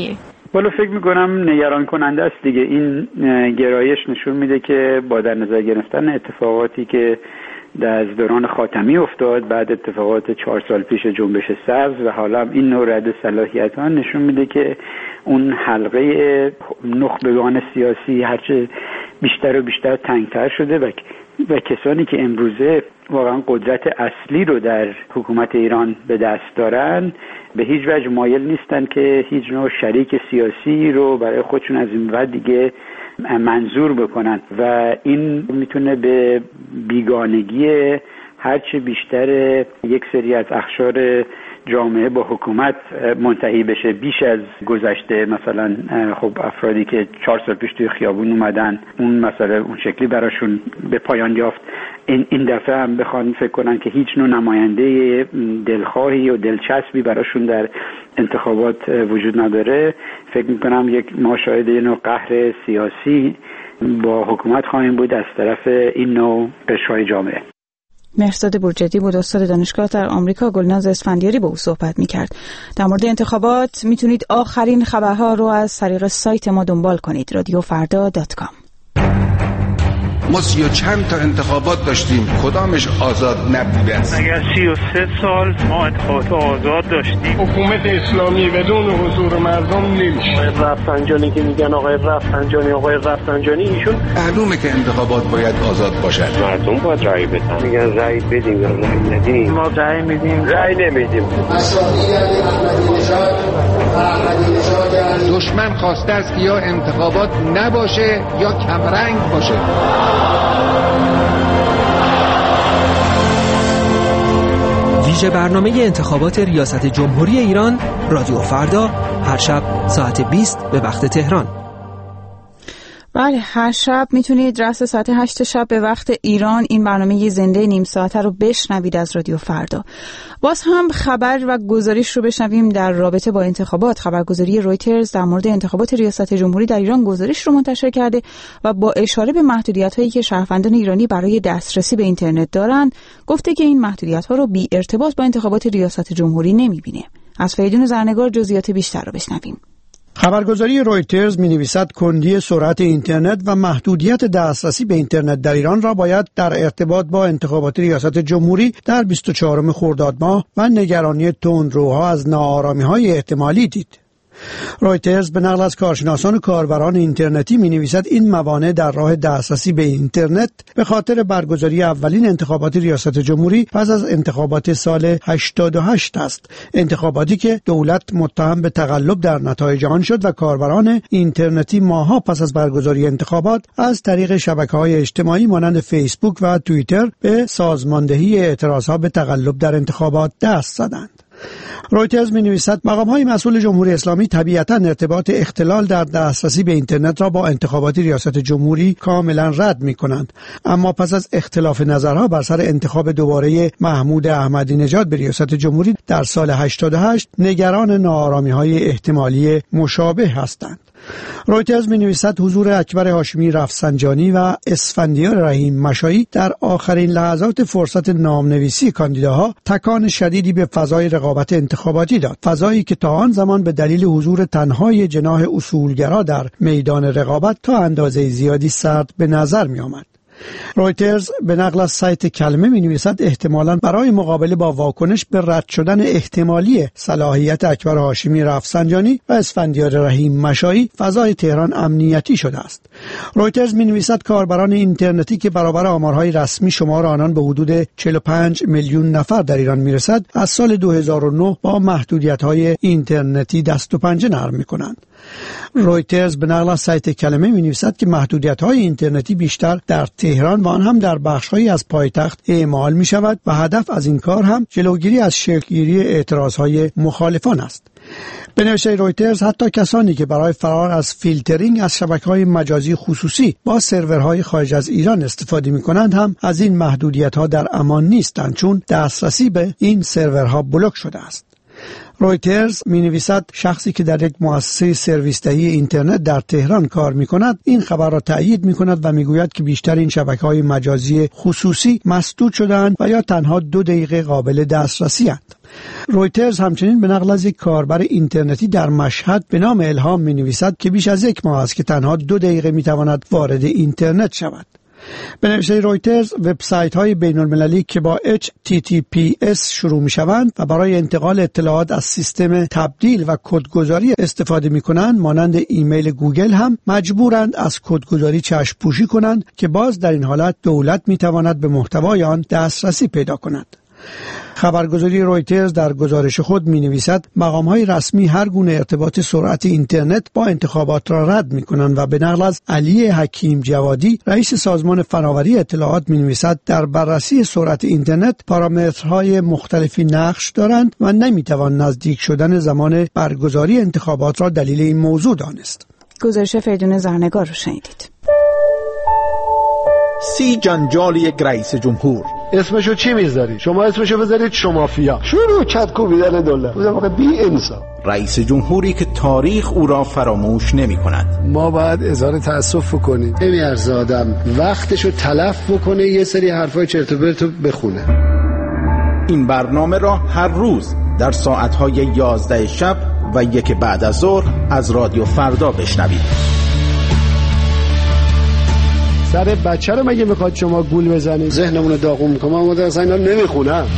والا فکر میکنم نگران کننده است دیگه. این گرایش نشون میده که با در نظر گرفتن اتفاقاتی که در دوران خاتمی افتاد، بعد اتفاقات چهار سال پیش جنبش سبز و حالا هم این نوع رد صلاحیت ها نشون میده که اون حلقه نخبگان سیاسی هرچه بیشتر و بیشتر تنگتر شده و و کسانی که امروزه واقعا قدرت اصلی رو در حکومت ایران به دست دارن به هیچ وجه مایل نیستن که هیچ نوع شریک سیاسی رو برای خودشون از این بعد دیگه منظور بکنن و این میتونه به بیگانگی هرچه بیشتر یک سری از اقشار جامعه با حکومت منتهی بشه. بیش از گذشته مثلا خب افرادی که چهار سال پیش توی خیابون اومدن اون مسئله اون شکلی براشون به پایان یافت، این این دفعه هم بخوان فکر کنن که هیچ نوع نماینده دلخواهی و دلچسبی براشون در انتخابات وجود نداره. فکر میکنم یک ما شاهد یه نوع قهر سیاسی با حکومت خواهیم بود از طرف این نوع قشرهای جامعه.
مهرزاد بورجدی بود، استاد دانشگاه در آمریکا. گلناز اسفندیاری با او صحبت می‌کرد. در مورد انتخابات میتونید آخرین خبرها رو از طریق سایت ما دنبال کنید، رادیو فردا دات کام.
ما سی و چند تا انتخابات داشتیم، کدامش آزاد نبوده است؟
اگر سی و سه سال ما انتخابات آزاد داشتیم،
حکومت اسلامی بدون حضور مردم نمیشه.
آقای رفسنجانی که میگن آقای رفسنجانی آقای رفسنجانی ایشون
معلومه که انتخابات باید آزاد باشد.
مردم باید رأی بدن. میگن رأی بدیم یا رأی ندیم.
ما رأی میدیم،
رأی نمیدیم.
دشمن خواسته است یا انتخابات نباشه یا کمرنگ باشه.
ویژه برنامه انتخابات ریاست جمهوری ایران، رادیو فردا، هر شب ساعت بیست به وقت تهران.
بله، هر شب میتونید رأس ساعت هشت شب به وقت ایران این برنامه زنده نیم ساعته رو بشنوید از رادیو فردا. باز هم خبر و گزارش رو بشنویم در رابطه با انتخابات. خبرگزاری رویترز در مورد انتخابات ریاست جمهوری در ایران گزارش رو منتشر کرده و با اشاره به محدودیت‌هایی که شهروندان ایرانی برای دسترسی به اینترنت دارند، گفته که این محدودیت‌ها رو بی ارتباط با انتخابات ریاست جمهوری نمی‌بینه. از فریدون زرنگار جزئیات بیشتر رو بشنویم.
خبرگزاری رویترز می‌نویسد کندی سرعت اینترنت و محدودیت دسترسی به اینترنت در ایران را باید در ارتباط با انتخابات ریاست جمهوری در بیست و چهارم خرداد ماه و نگرانی تندروها از ناآرامی‌های احتمالی دید. رویترز به نقل از کارشناسان و کاربران اینترنتی می‌نویسد این موانع در راه دسترسی به اینترنت به خاطر برگزاری اولین انتخابات ریاست جمهوری پس از انتخابات سال هشتاد و هشت است، انتخاباتی که دولت متهم به تقلب در نتایج آن شد و کاربران اینترنتی ماه‌ها پس از برگزاری انتخابات از طریق شبکه‌های اجتماعی مانند فیسبوک و توییتر به سازماندهی اعتراضها به تقلب در انتخابات دست زدند. رویترز می‌نویسد مقام‌های مسئول جمهوری اسلامی طبیعتاً ارتباط اختلال در دسترسی به اینترنت را با انتخابات ریاست جمهوری کاملاً رد می‌کنند، اما پس از اختلاف نظرها بر سر انتخاب دوباره محمود احمدی نژاد به ریاست جمهوری در سال هشتاد و هشت نگران ناآرامی‌های احتمالی مشابه هستند. رویترز می‌نویسد حضور اکبر هاشمی رفسنجانی و اسفندیار رحیم مشایی در آخرین لحظات فرصت نامنویسی کاندیداها تکان شدیدی به فضای رقابت انتخاباتی داد، فضایی که تا آن زمان به دلیل حضور تنهای جناح اصولگرا در میدان رقابت تا اندازه زیادی سرد به نظر می‌آمد. رویترز به نقل از سایت کلمه می‌نویسد احتمالاً برای مقابله با واکنش به رد شدن احتمالی صلاحیت اکبر هاشمی رفسنجانی و اسفندیار رحیم مشایی فضای تهران امنیتی شده است. رویترز می‌نویسد کاربران اینترنتی که برابر آمارهای رسمی شمار آنان به حدود چهل و پنج میلیون نفر در ایران میرسد، از سال دو هزار و نه با محدودیت‌های اینترنتی دست و پنجه نرم می‌کنند. رویترز به نقل از سایت کلمه می‌نویسد که محدودیت‌های اینترنتی بیشتر در تهران و آن هم در بخش‌هایی از پایتخت اعمال می‌شود و هدف از این کار هم جلوگیری از شکل‌گیری اعتراض‌های مخالفان است. به نوشته رویترز حتی کسانی که برای فرار از فیلترینگ از شبکه‌های مجازی خصوصی با سرورهای خارج از ایران استفاده می‌کنند هم از این محدودیت‌ها در امان نیستند، چون دسترسی به این سرورها بلوک شده است. رویترز می‌نویسد شخصی که در یک مؤسسه سرویس دهی اینترنت در تهران کار می‌کند این خبر را تأیید می‌کند و می‌گوید که بیشتر این شبکه‌های مجازی خصوصی مسدود شده‌اند و یا تنها دو دقیقه قابل دسترسی اند. رویترز همچنین به نقل از یک کاربر اینترنتی در مشهد به نام الهام می‌نویسد که بیش از یک ماه است که تنها دو دقیقه می‌تواند وارد اینترنت شود. به نوشته رویترز، وبسایت‌های بین‌المللی که با اچ تی تی پی اس شروع می‌شوند و برای انتقال اطلاعات از سیستم تبدیل و کدگذاری استفاده می‌کنند، مانند ایمیل گوگل هم مجبورند از کدگذاری چشم پوشی کنند که باز در این حالت دولت می‌تواند به محتوای آن دسترسی پیدا کند. خبرگزاری رویترز در گزارش خود می‌نویسد مقام‌های رسمی هر گونه ارتباط سرعت اینترنت با انتخابات را رد می‌کنند و به نقل از علی حکیم جوادی، رئیس سازمان فناوری اطلاعات، می‌نویسد در بررسی سرعت اینترنت پارامترهای مختلفی نقش دارند و نمی‌توان نزدیک شدن زمان برگزاری انتخابات را دلیل این موضوع دانست.
گزارش فریدون زرنگار رو شنیدید.
سی جنجال یک رئیس جمهور.
اسمشو چی میذاری؟ شما اسمشو بذارید شمافیا. شروع کت کوبیدن دلار. بودم واقعا بی انصاف.
رئیس جمهوری که تاریخ او را فراموش نمی کند.
ما باید اظهار تأسف کنیم. نمیارزه آدم وقتشو تلف بکنه یه سری حرفای چرت و پرت بخونه.
این برنامه را هر روز در ساعتهای یازده شب و یک بعد از ظهر از رادیو فردا بشنوید.
سر بچه رو مگه میخواد شما گول بزنید؟ ذهنمون رو داغون میکنم، اما اصلا اینا نمیخونم.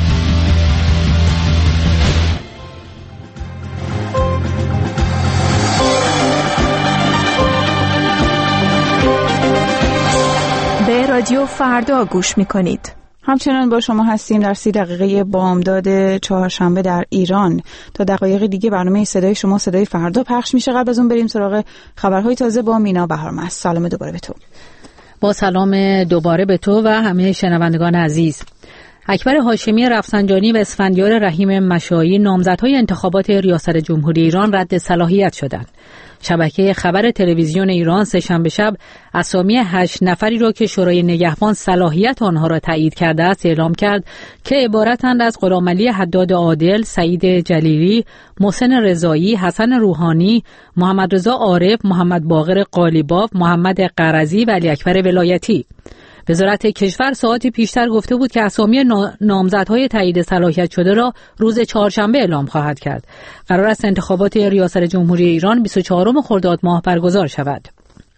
به رادیو فردا گوش میکنید.
همچنان با شما هستیم در سی دقیقه بامداد چهارشنبه در ایران. تا دقایق دیگه برنامه صدای شما صدای فردا پخش میشه. قبل از اون بریم سراغ خبرهای تازه با مینا بهارمست. سلام دوباره به تو.
با سلام دوباره به تو و همه شنوندگان عزیز. اکبر هاشمی رفسنجانی و اسفندیار رحیم مشایی نامزدهای انتخابات ریاست جمهوری ایران رد صلاحیت شدند. شبکه خبر تلویزیون ایران سه‌شنبه شب اسامی هشت نفری را که شورای نگهبان صلاحیت آنها را تایید کرده است اعلام کرد که عبارتند از غلامعلی حداد عادل، سعید جلیلی، محسن رضایی، حسن روحانی، محمد رضا عارف، محمد باقر قالیباف، محمد قرضی و علی اکبر ولایتی. وزارت کشور ساعتی پیشتر گفته بود که اسامی نامزدهای تایید صلاحیت شده را روز چهارشنبه اعلام خواهد کرد. قرار است انتخابات ریاست جمهوری ایران بیست و چهارم خرداد ماه برگزار شود.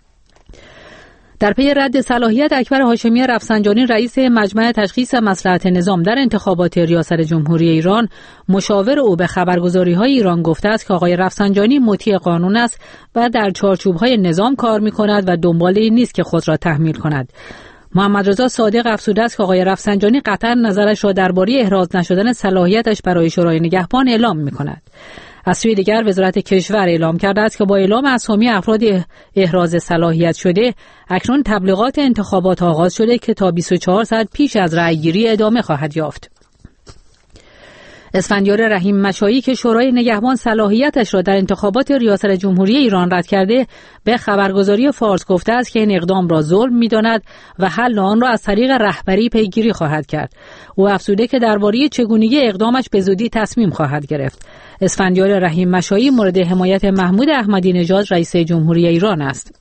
در پی رد صلاحیت اکبر هاشمی رفسنجانی رئیس مجمع تشخیص مصلحت نظام در انتخابات ریاست جمهوری ایران، مشاور او به خبرگزاری‌های ایران گفته است که آقای رفسنجانی مطیع قانون است و در چارچوب‌های نظام کار می‌کند و دنبال این نیست که خود را تحمیل کند. محمد رضا صادق افزوده است که آقای رفسنجانی قطعا نظرش را درباره احراز نشدن صلاحیتش برای شورای نگهبان اعلام می‌کند. از سوی دیگر وزارت کشور اعلام کرده است که با اعلام اسامی افراد احراز صلاحیت شده اکنون تبلیغات انتخابات آغاز شده که تا بیست و چهار ساعت پیش از رأیگیری ادامه خواهد یافت. اسفندیار رحیم مشایی که شورای نگهبان صلاحیتش را در انتخابات ریاست جمهوری ایران رد کرده به خبرگزاری فارس گفته است که این اقدام را ظلم می‌داند و حل آن را از طریق رهبری پیگیری خواهد کرد. او افزوده که درباره چگونگی اقدامش به زودی تصمیم خواهد گرفت. اسفندیار رحیم مشایی مورد حمایت محمود احمدی نژاد رئیس جمهوری ایران است.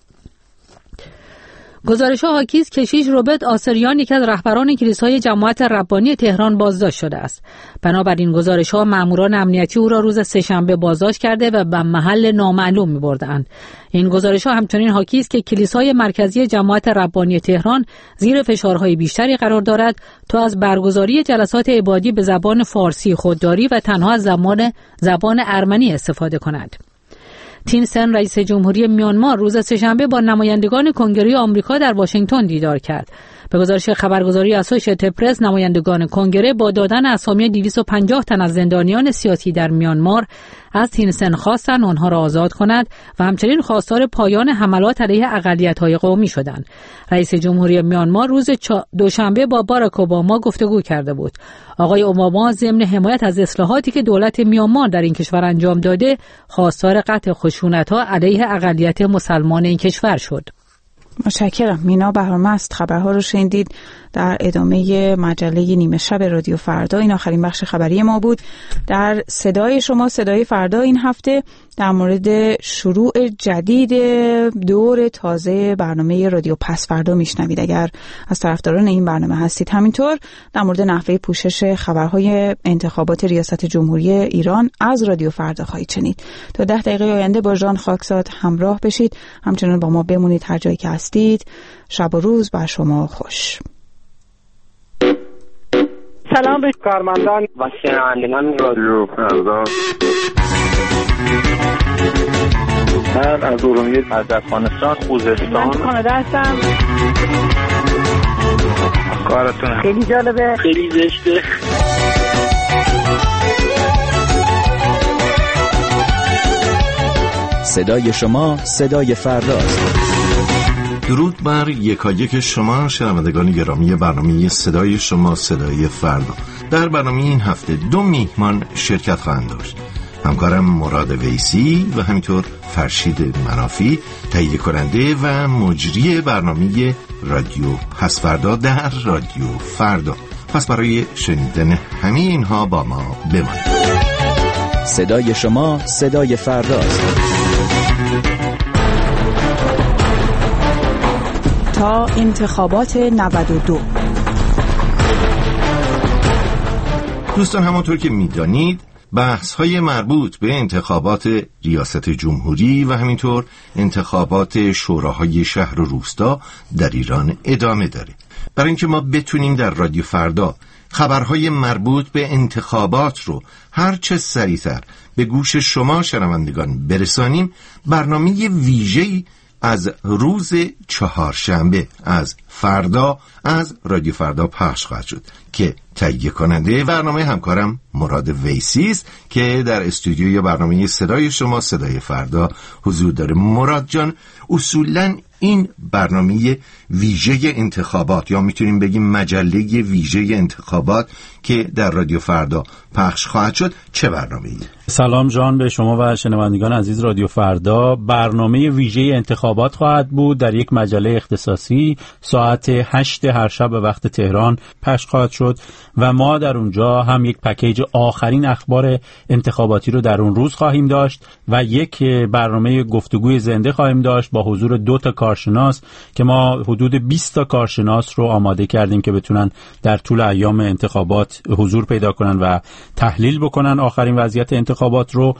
گزارش‌ها حاکی است کشیش روبرت آسریان یکی از رهبران کلیسای جماعت ربانی تهران بازداشت شده است. بنابراین گزارش‌ها ماموران امنیتی او را روز سه‌شنبه بازداشت کرده و به محل نامعلوم می‌بردند. این گزارش‌ها همچنین حاکی است که کلیسای مرکزی جماعت ربانی تهران زیر فشارهای بیشتری قرار دارد تا از برگزاری جلسات عبادی به زبان فارسی خودداری و تنها از زبان زبان ارمنی استفاده کند. تین سن رئیس جمهوری میانمار روز سه‌شنبه با نمایندگان کنگره آمریکا در واشنگتن دیدار کرد. به گزارش خبرگزاری اسوسییتد پرس نمایندگان کنگره با دادن اسامی دویست و پنجاه تن از زندانیان سیاسی در میانمار از تین سن خواستند آنها را آزاد کند و همچنین خواستار پایان حملات علیه اقلیت‌های قومی شدند. رئیس جمهوری میانمار روز دوشنبه با باراک اوباما گفتگو کرده بود. آقای اوباما ضمن حمایت از اصلاحاتی که دولت میانمار در این کشور انجام داده، خواستار قطع خشونت‌ها علیه اقلیت مسلمان این کشور شد.
متشکرم. مینا بهارمست خبرها رو شنیدید. در ادامه مجله نیمه شب رادیو فردا. این آخرین بخش خبری ما بود. در صدای شما صدای فردا این هفته در مورد شروع جدید دور تازه برنامه رادیو پس فردا میشنوید. اگر از طرفداران این برنامه هستید، همینطور در مورد نحوه پوشش خبرهای انتخابات ریاست جمهوری ایران از رادیو فردا خواهید شنید. تا ده دقیقه آینده با ژان خاکزاد همراه بشید. همچنان با ما بمونید هر جایی که هستید. شب و روز بر شما خوش.
سلام به کارمندان و شنوندگان رادیو فردا.
من از ارومیه، از افغانستان، خوزستان.
من کانادا هستم.
کارتون
خیلی جالبه،
خیلی زشته.
صدای شما صدای فرداست.
درود بر یکایک شما شنوندگان گرامی برنامه صدای شما صدای فردا. در برنامه این هفته دو میهمان شرکت خواهند داشت. همکارم مراد ویسی و همینطور فرشید منافی، تهیه کننده و مجری برنامه رادیو پس فردا در رادیو فردا. پس برای شنیدن همه اینها با ما بمانید.
صدای شما صدای فرداست.
تا انتخابات نود و دو.
دوستان، همونطور که میدانید بحث‌های مربوط به انتخابات ریاست جمهوری و همینطور انتخابات شوراهای شهر و روستا در ایران ادامه داره. برای اینکه ما بتونیم در رادیو فردا خبرهای مربوط به انتخابات رو هر چه سریعتر به گوش شما شنوندگان برسانیم، برنامه ویژه‌ای از روز چهارشنبه از فردا از رادیو فردا پخش خواهد شد که تهیه کننده برنامه همکارم مراد ویسی است که در استودیوی برنامه صدای شما صدای فردا حضور داره. مراد جان، اصولاً این برنامه ویژه انتخابات یا میتونیم بگیم مجله ویژه انتخابات که در رادیو فردا پخش خواهد شد چه برنامه‌ای؟
سلام جان به شما و شنوندگان عزیز رادیو فردا. برنامه ویژه انتخابات خواهد بود در یک مجله اختصاصی ساعت هشت هر شب به وقت تهران پخش خواهد شد و ما در اونجا هم یک پکیج آخرین اخبار انتخاباتی رو در اون روز خواهیم داشت و یک برنامه گفتگوی زنده خواهیم داشت با حضور دو تا کارشناس که ما حدود بیست تا کارشناس رو آماده کردیم که بتونن در طول ایام انتخابات حضور پیدا کنن و تحلیل بکنن آخرین وضعیت انتخابات رو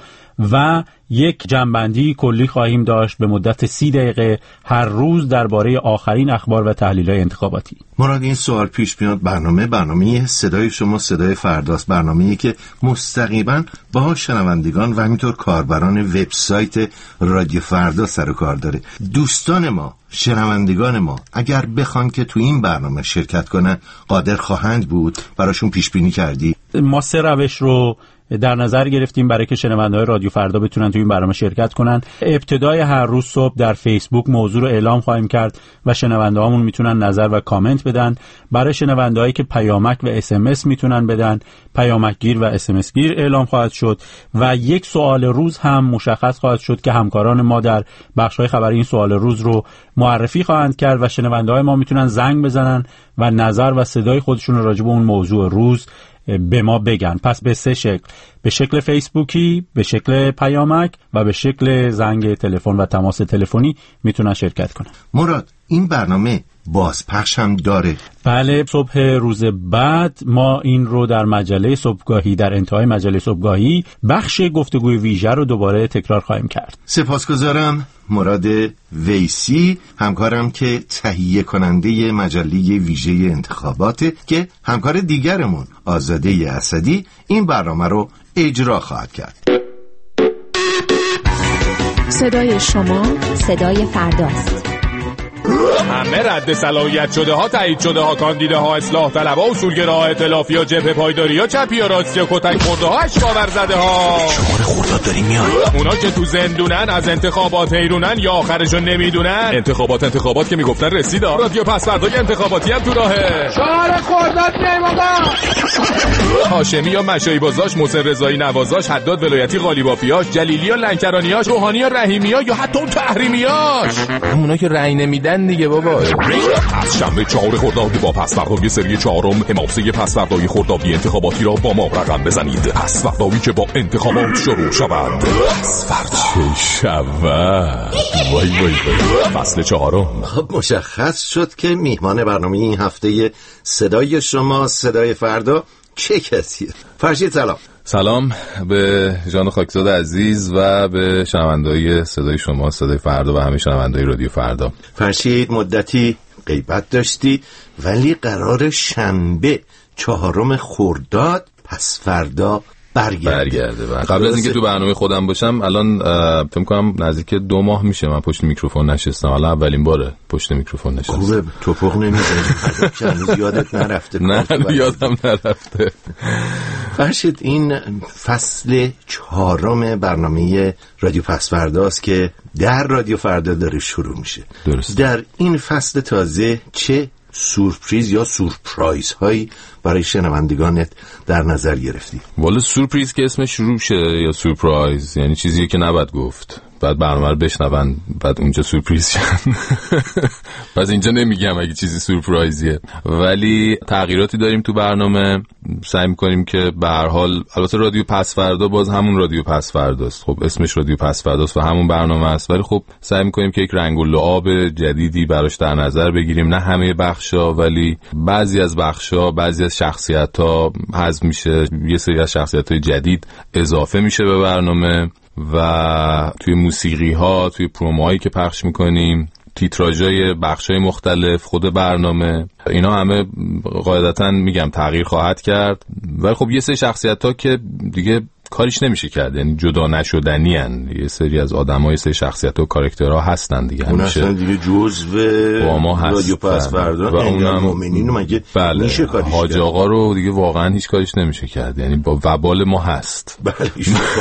و یک جنبندی کلی خواهیم داشت به مدت سی دقیقه هر روز درباره آخرین اخبار و تحلیل‌های انتخاباتی.
مراد، این سوال پیش میاد، برنامه برنامه صدای شما صدای فرداست، برنامه‌ای که مستقیما با شنوندگان و همینطور کاربران وبسایت رادیو فردا سر و کار داره. دوستان ما، شنوندگان ما اگر بخوان که تو این برنامه شرکت کنن قادر خواهند بود؟ براشون پیش بینی کردی؟
ما سه روش رو در نظر گرفتیم برای که شنونده‌های رادیو فردا بتونن تو این برنامه شرکت کنن. ابتدای هر روز صبح در فیسبوک موضوع رو اعلام خواهیم کرد و شنونده‌هامون میتونن نظر و کامنت بدن. برای شنونده‌هایی که پیامک و اس ام اس میتونن بدن، پیامک گیر و اس ام اس گیر اعلام خواهد شد و یک سوال روز هم مشخص خواهد شد که همکاران ما در بخش‌های خبری این سوال روز رو معرفی خواهند کرد و شنونده‌های ما میتونن زنگ بزنن و نظر و صدای خودشون رو راجع به اون موضوع روز به ما بگن. پس به سه شکل، به شکل فیسبوکی، به شکل پیامک و به شکل زنگ تلفن و تماس تلفنی میتونن شرکت کنن.
مراد، این برنامه بازپخش هم داره؟
بله، صبح روز بعد ما این رو در مجله صبحگاهی، در انتهای مجله صبحگاهی بخش گفتگوی ویژه رو دوباره تکرار خواهیم کرد.
سپاسگزارم مراد ویسی، همکارم که تهیه کننده مجله ویژه انتخاباته که همکار دیگرمون آزاده اسدی این برنامه رو اجرا خواهد کرد.
صدای شما صدای فرداست.
همه رد صلاحیت شده ها، تایید شده ها، کاندیده ها، اصلاح طلبها، اصولگراها، ائتلافی ها، جبهه پایداری ها، چپی ها، راستی ها، کتک خورده ها، اشکاور زده ها،
شماره خورداد داری میاد.
اونا که تو زندونن از انتخابات حیرونن یا آخرشو نمیدونن. انتخابات انتخابات که میگفتن رسیدا. رادیو پس فردای انتخاباتی هم تو راهه.
شماره خورداد میایم آقا.
هاشمی یا مشایی بازاش، محسن رضایی نوازاش، حداد ولایتی قالیبافیاش، جلیلی یا لنکرانیاش، روحانی یا رحیمی‌ها یا حتی اون تحریمیاش.
همونا که رأی نمیدن
بزن دیگه بابا. از شنبه چهار خرداد با پسورداری سری چهارم حماسه پسورداری خردادی انتخاباتی را با ما رقم بزنید. پسورداری که با انتخابات شروع شود. پسوردا چه شود؟ وای وای وای. فصل چهارم.
خب مشخص شد که میهمان برنامه این هفته صدای شما صدای فردا چه کسیه؟ فرشید سلام.
سلام به جان خاکزاد عزیز و به شنونده‌های صدای شما صدای فردا و همه شنونده‌های رادیو فردا.
فرشید مدتی غیبت داشتی ولی قرار شنبه چهارم خرداد پس فردا برگرده.
برگرده بر. قبل از اینکه تو برنامه خودم باشم الان فکر کنم نزدیک دو ماه میشه من پشت میکروفون نشستم. الان اولین باره پشت میکروفون نشستم.
خوبه توپق نمیزنی. هنوز یادت نرفته.
نه یادم نرفته.
فرشید این فصل چهارم برنامه رادیو پسورداست که در رادیو فردا داره شروع میشه.
درست.
در این فصل تازه چه سورپریز یا سورپرایز هایی برای شنوندگانت در نظر گرفتی؟
والا سورپریز که اسمش شروع شه یا سورپرایز یعنی چیزیه که نباید گفت، بعد برنامه رو بشنون بعد اونجا سورپریز شن. پس اینجا نمیگم اگه چیزی سورپرایزیه، ولی تغییراتی داریم تو برنامه. سعی میکنیم که به هر حال البته رادیو پسوردا باز همون رادیو پسورداست، خب اسمش رادیو پسورداست و همون برنامه است، ولی خب سعی میکنیم که یک رنگ و لعاب جدیدی براش در نظر بگیریم. نه همه بخشا ولی بعضی از بخشا، بعضی از شخصیت‌ها حذف میشه، یه سری از شخصیت‌های جدید اضافه میشه به برنامه و توی موسیقی ها، توی پروموهایی که پخش میکنیم، تیتراژهای بخشای مختلف، خود برنامه، اینا همه قاعدتاً میگم تغییر خواهد کرد. ولی خب یه سری شخصیت ها که دیگه کاریش نمیشه کرد، یعنی جدا نشدنی هن. یه سری از آدم ها، یه سری شخصیت و کاراکترها هستن دیگه،
اون اصلا دیگه جزو رادیو پسوردا و اونم مؤمنین مگه
بله.
میشه کاریش کرد؟
حاج آقا رو دیگه واقعا هیچ کاریش نمیشه کرد، یعنی با وبال ما هست.
بله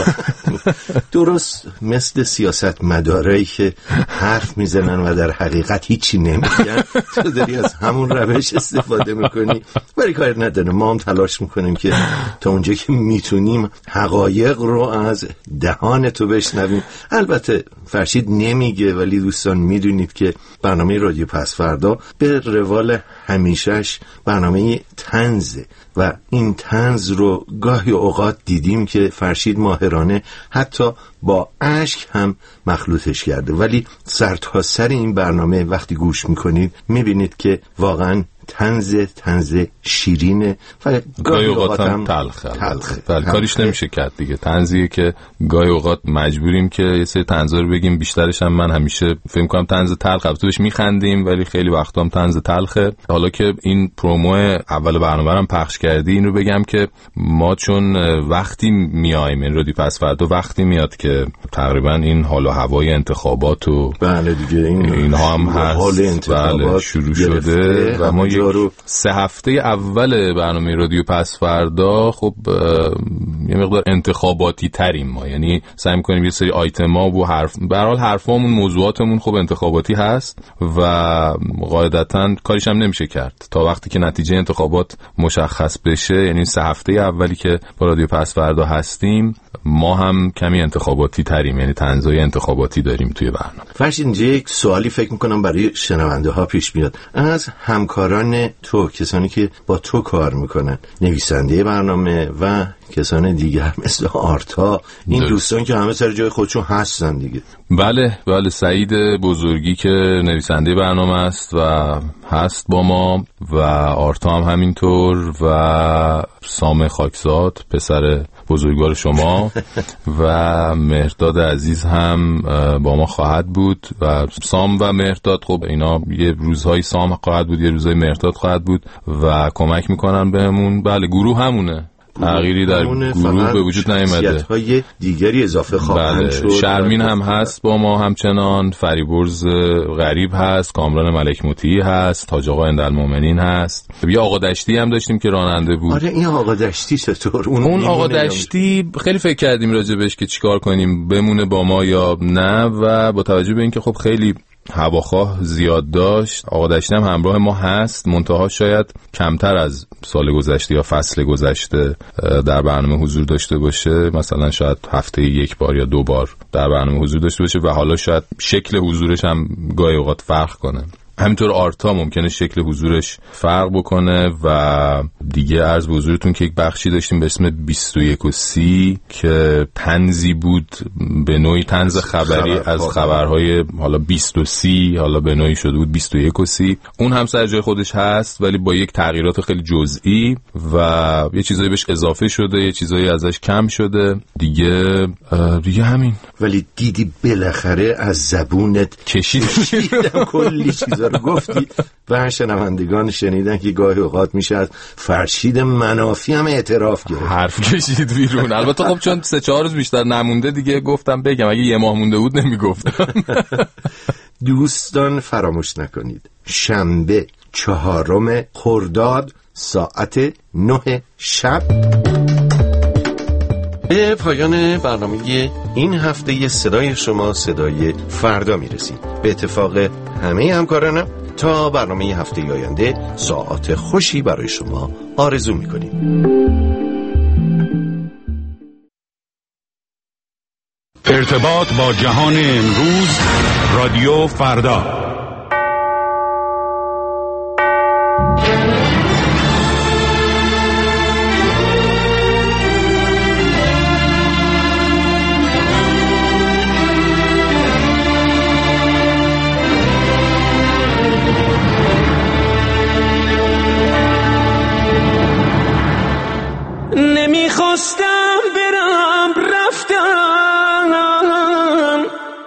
درست مثل سیاست مدارایی که حرف میزنن و در حقیقت هیچی نمیگن، تو داری از همون روش استفاده میکنی. ولی کاری نداره، ما هم تلاش میکنیم که تا اونجا که میتونیم حقایق رو از دهان تو بشنویم. البته فرشید نمیگه ولی دوستان میدونید که برنامه رادیو پسوردا به روال همیشهش برنامه طنزه و این طنز رو گاهی اوقات دیدیم که فرشید ماهرانه حتی با اشک هم مخلوطش کرده، ولی سرتاسر این برنامه وقتی گوش میکنید میبینید که واقعا طنز طنز شیرینه و
گاهی اوقات هم تلخه. بله کاریش نمیشه کرد دیگه، طنزیه که گاهی اوقات مجبوریم که یه سری طنزا رو بگیم. بیشترش هم من همیشه فکر کنم طنز تلخ، البته بهش میخندیم ولی خیلی وقتا هم طنز تلخه. حالا که این پرومو اول برنامه رو پخش کردی، این رو بگم که ما چون وقتی میایم این رادیو پسوردا وقتی میاد که تقریبا این حال و هوای انتخابات و
بله دیگه این
اینها هم هست،
حال انتخابات
بله شروع شده و ما رو سه هفته اول برنامه رادیو پسوردا خب یه مقدار انتخاباتی تریم ما، یعنی سعی می‌کنیم یه سری آیتما و حرف به هر حال حرفامون موضوعاتمون خب انتخاباتی هست و قاعدتاً کاریش هم نمیشه کرد تا وقتی که نتیجه انتخابات مشخص بشه. یعنی سه هفته اولی که با رادیو پسوردا هستیم ما هم کمی انتخاباتی تریم، یعنی طنزای انتخاباتی داریم توی برنامه.
فرشید اینجا یک سوالی فکر میکنم برای شنونده ها پیش میاد از همکاران تو، کسانی که با تو کار میکنن، نویسنده برنامه و کسان دیگر مثل آرتا، این درست. دوستان که همه سر جای خودشون هستن دیگه.
بله بله سعید بزرگی که نویسنده برنامه است و هست با ما و آرتا هم همینطور و سام خاکزاد پسر بزرگوار شما و مهرداد عزیز هم با ما خواهد بود و سام و مهرداد خب اینا یه روزهای سام خواهد بود یه روزهای مهرداد خواهد بود و کمک میکنن بهمون. بله گروه همونه، تغییری در گروه به وجود نیامده،
شخصیت‌های دیگری اضافه خواهند
بله.
شد.
شرمین هم هست با ما همچنان، فریبرز غریب هست، کامران ملک مطیعی هست، حاج آقا اندالمومنین هست، یه آقا دشتی هم داشتیم که راننده بود.
آره این آقا دشتی چطور؟
اون, اون آقا دشتی خیلی فکر کردیم راجع بهش که چیکار کنیم، بمونه با ما یا نه، و با توجه به اینکه خب خیلی هواخواه زیاد داشت، آقا دشتی هم همراه ما هست، منتها شاید کمتر از سال گذشته یا فصل گذشته در برنامه حضور داشته باشه، مثلا شاید هفته یک بار یا دو بار در برنامه حضور داشته باشه و حالا شاید شکل حضورش هم گاهی اوقات فرق کنه. همینطور آرتا ممکنه شکل حضورش فرق بکنه و دیگه عرض به حضورتون که یک بخشی داشتیم به اسم بیست و یک و سی که طنزی بود، به نوعی طنز خبری خبر از خبرهای حالا بیست و سی، حالا به نوعی شده بود بیست و یک و سی. اون هم سر جای خودش هست ولی با یک تغییرات خیلی جزئی و یه چیزایی بهش اضافه شده، یه چیزایی ازش کم شده دیگه. دیگه همین.
ولی دیدی بالاخره از زبونت کشیدم کلی چیزا رو گفتی و شنوندگان شنیدن که گاهی اوقات میشه از فرشید منافی هم اعتراف کرد،
حرف کشید بیرون. البته خب چون سه چهار روز بیشتر نمونده دیگه گفتم بگم، اگه یه ماه مونده بود نمیگفتم.
دوستان فراموش نکنید شنبه چهارم خرداد ساعت نه شب به پایان برنامه این هفته صدای شما صدای فردا میرسیم. به اتفاق همه همکارانم تا برنامه هفته آینده ساعات خوشی برای شما آرزو میکنیم.
ارتباط با جهان امروز، رادیو فردا.
نمیخواستم برم رفتم،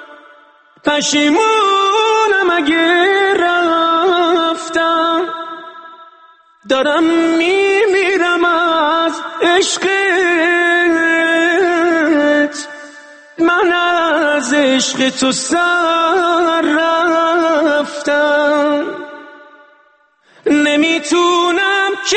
پشیمونم اگه رفتم، دارم میمیرم از عشقت، من از عشق تو سر رفتم، نمیتونم که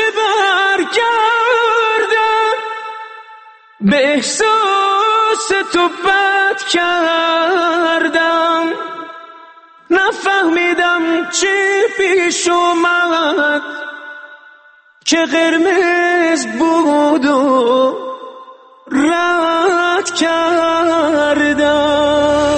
برگردم، به احساس تو بد کردم، نفهمیدم چی پیش اومد که قرمز بود و رد کردم.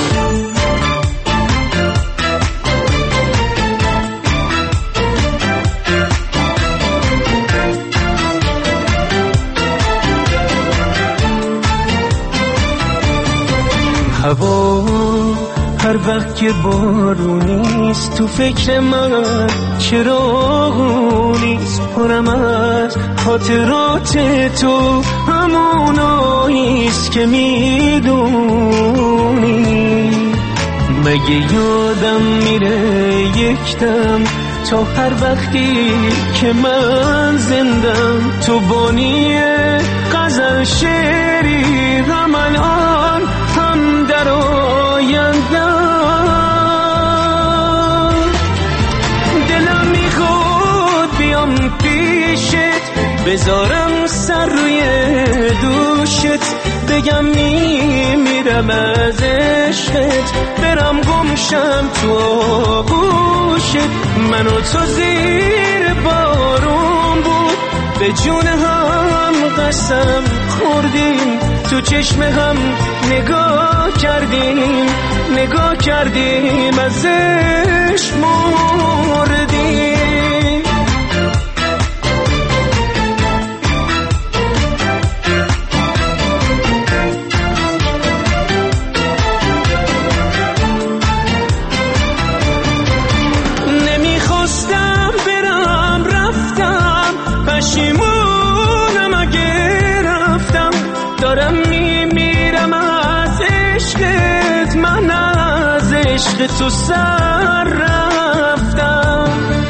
هوا هر وقت که بارونیست تو فکر من چراغونیست، پرم از خاطرات تو هموناییست که میدونی، مگه یادم میره یک دم تا هر وقتی که من زندم، تو بانی غزل شعری هم الان هم در آیندم، دلم میخواد بیام پیشت بذارم سر روی دوشت، بگم میمیرم از عشقت، برم گمشم تو آغوشت، من و تو زیر بارون بود به جون هم قسم خوردیم، تو چشم هم نگاه کردیم نگاه کردیم ازش مردیم. نمیخواستم برم رفتم، پشیمونم اگه رفتم، دارم میمیرم از عشقت، من از عشق تو سر رفتم،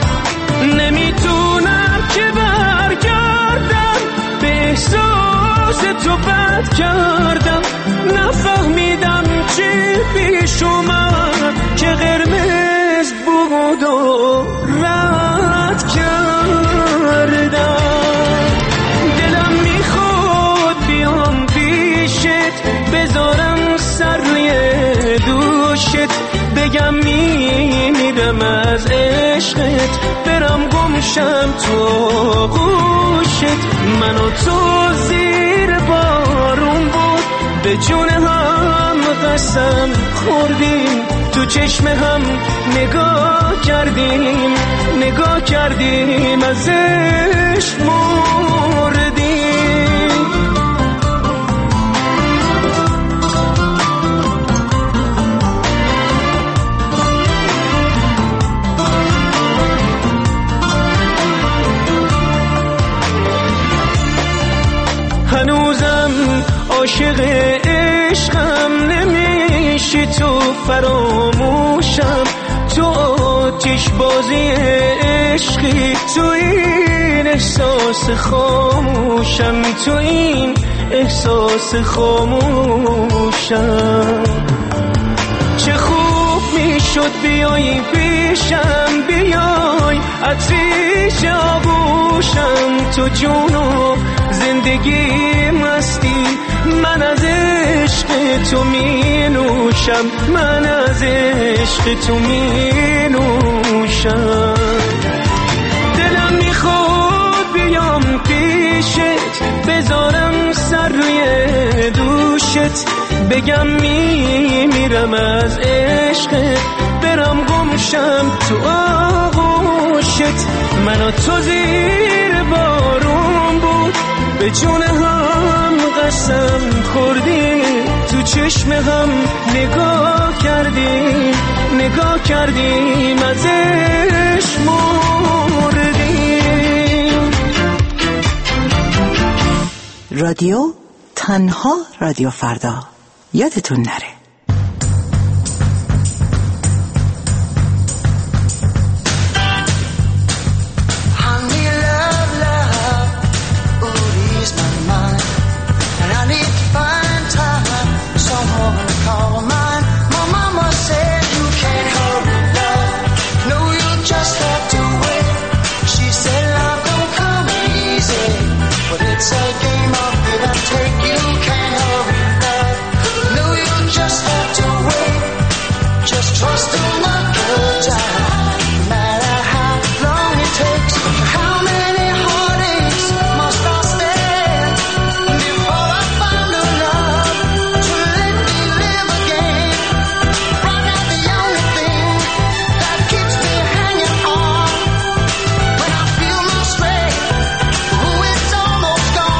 نمیتونم که برگردم، به احساس تو بد کردم، نفهمیدم چی پیش اومد که قرمز بود و رد کردم، دلم میخواد بیام پیشت بذارم سر روی دوشت، بگم میمیرم از عشقت، برم گمشم تو آغوشت، من و تو زیر بارون بود به جون هم قسم خوردیم، تو چشم هم نگاه کردیم، نگاه کردیم ازش مردیم. هنوزم عاشق عشقم، نمیشی تو فراموشم، تو آتش بازی عشقی، تو این احساس خاموشم، تو این احساس خاموشم. چه خوب میشد بیایی پیشم، بیای عطریش آغوشم، تو جونو زندگی مستی، من از عشق تو می نوشم، من از عشق تو می نوشم. دلم میخواد بیام پیشت، بذارم سر روی دوشت، بگم میمیرم از عشقت، برم گمشم تو آغوشت. من و تو زیر بارون بود، به جون هم قسم خوردیم، تو چشم هم نگاه کردیم، نگاه کردیم ازش مردیم.
رادیو تنها رادیو فردا، یادتون نره.
It's a game of give and take, you can't hurry love. No, you just have to wait, just trust in the good time. No matter how long it takes, how many heartaches must I stand before I find a love to let me live again. Right now the only thing that keeps me hanging on, when I feel my strength, who it's almost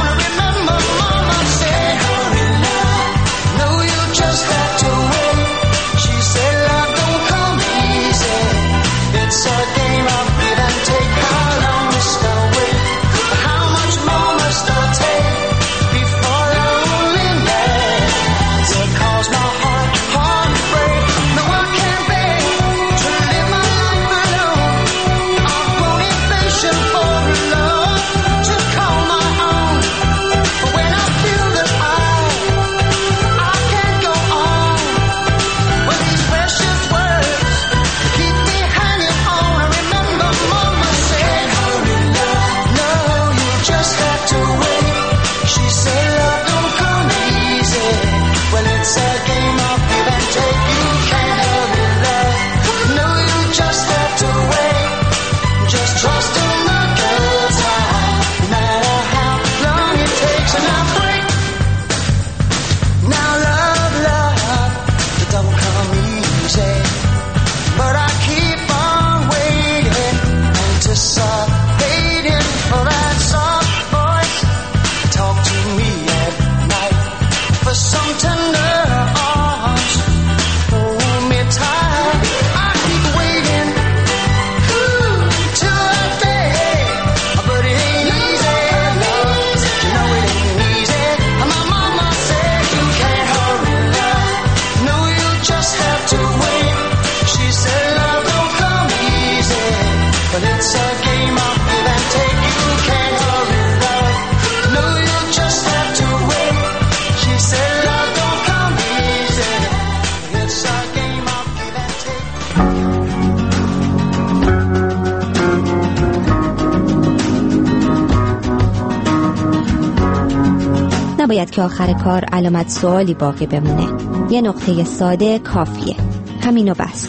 نباید که آخر کار علامت سوالی باقی بمونه. یه نقطه ساده کافیه. همینو بس.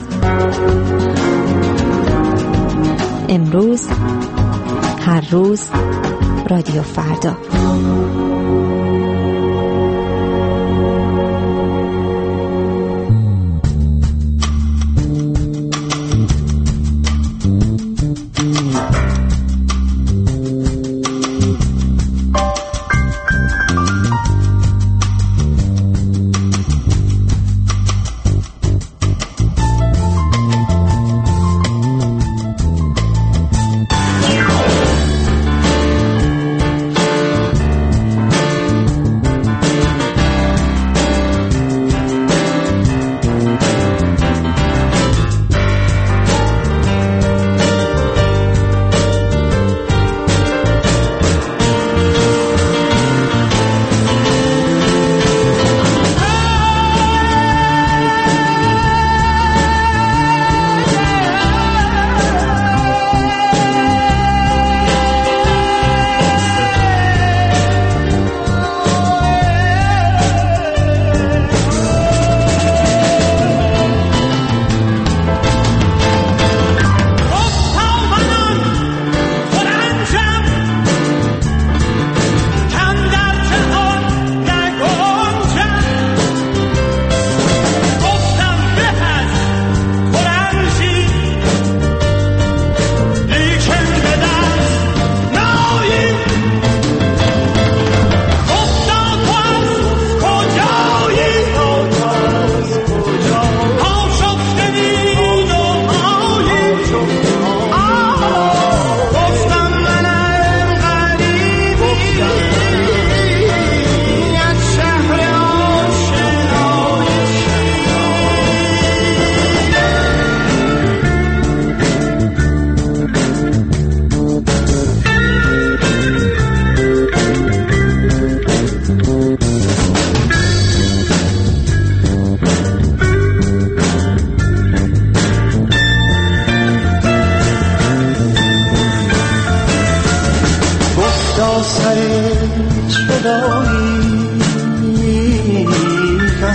امروز، هر روز، رادیو فردا.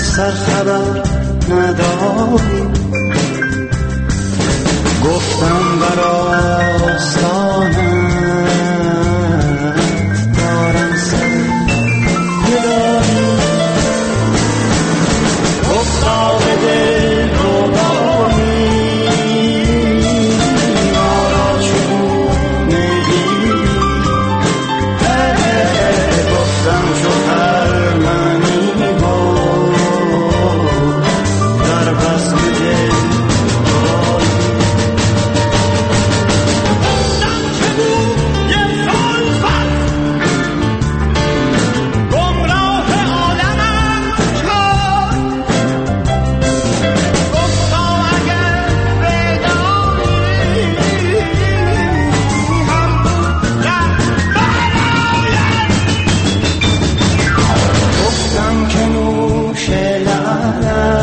سر خبر نداری. گفتم بر آستانم دارم سر نداری. گفتا به دل روانی ما را چگونه دیدی. گفتم چو خرمنی بود در بزم دل که نوش لعلم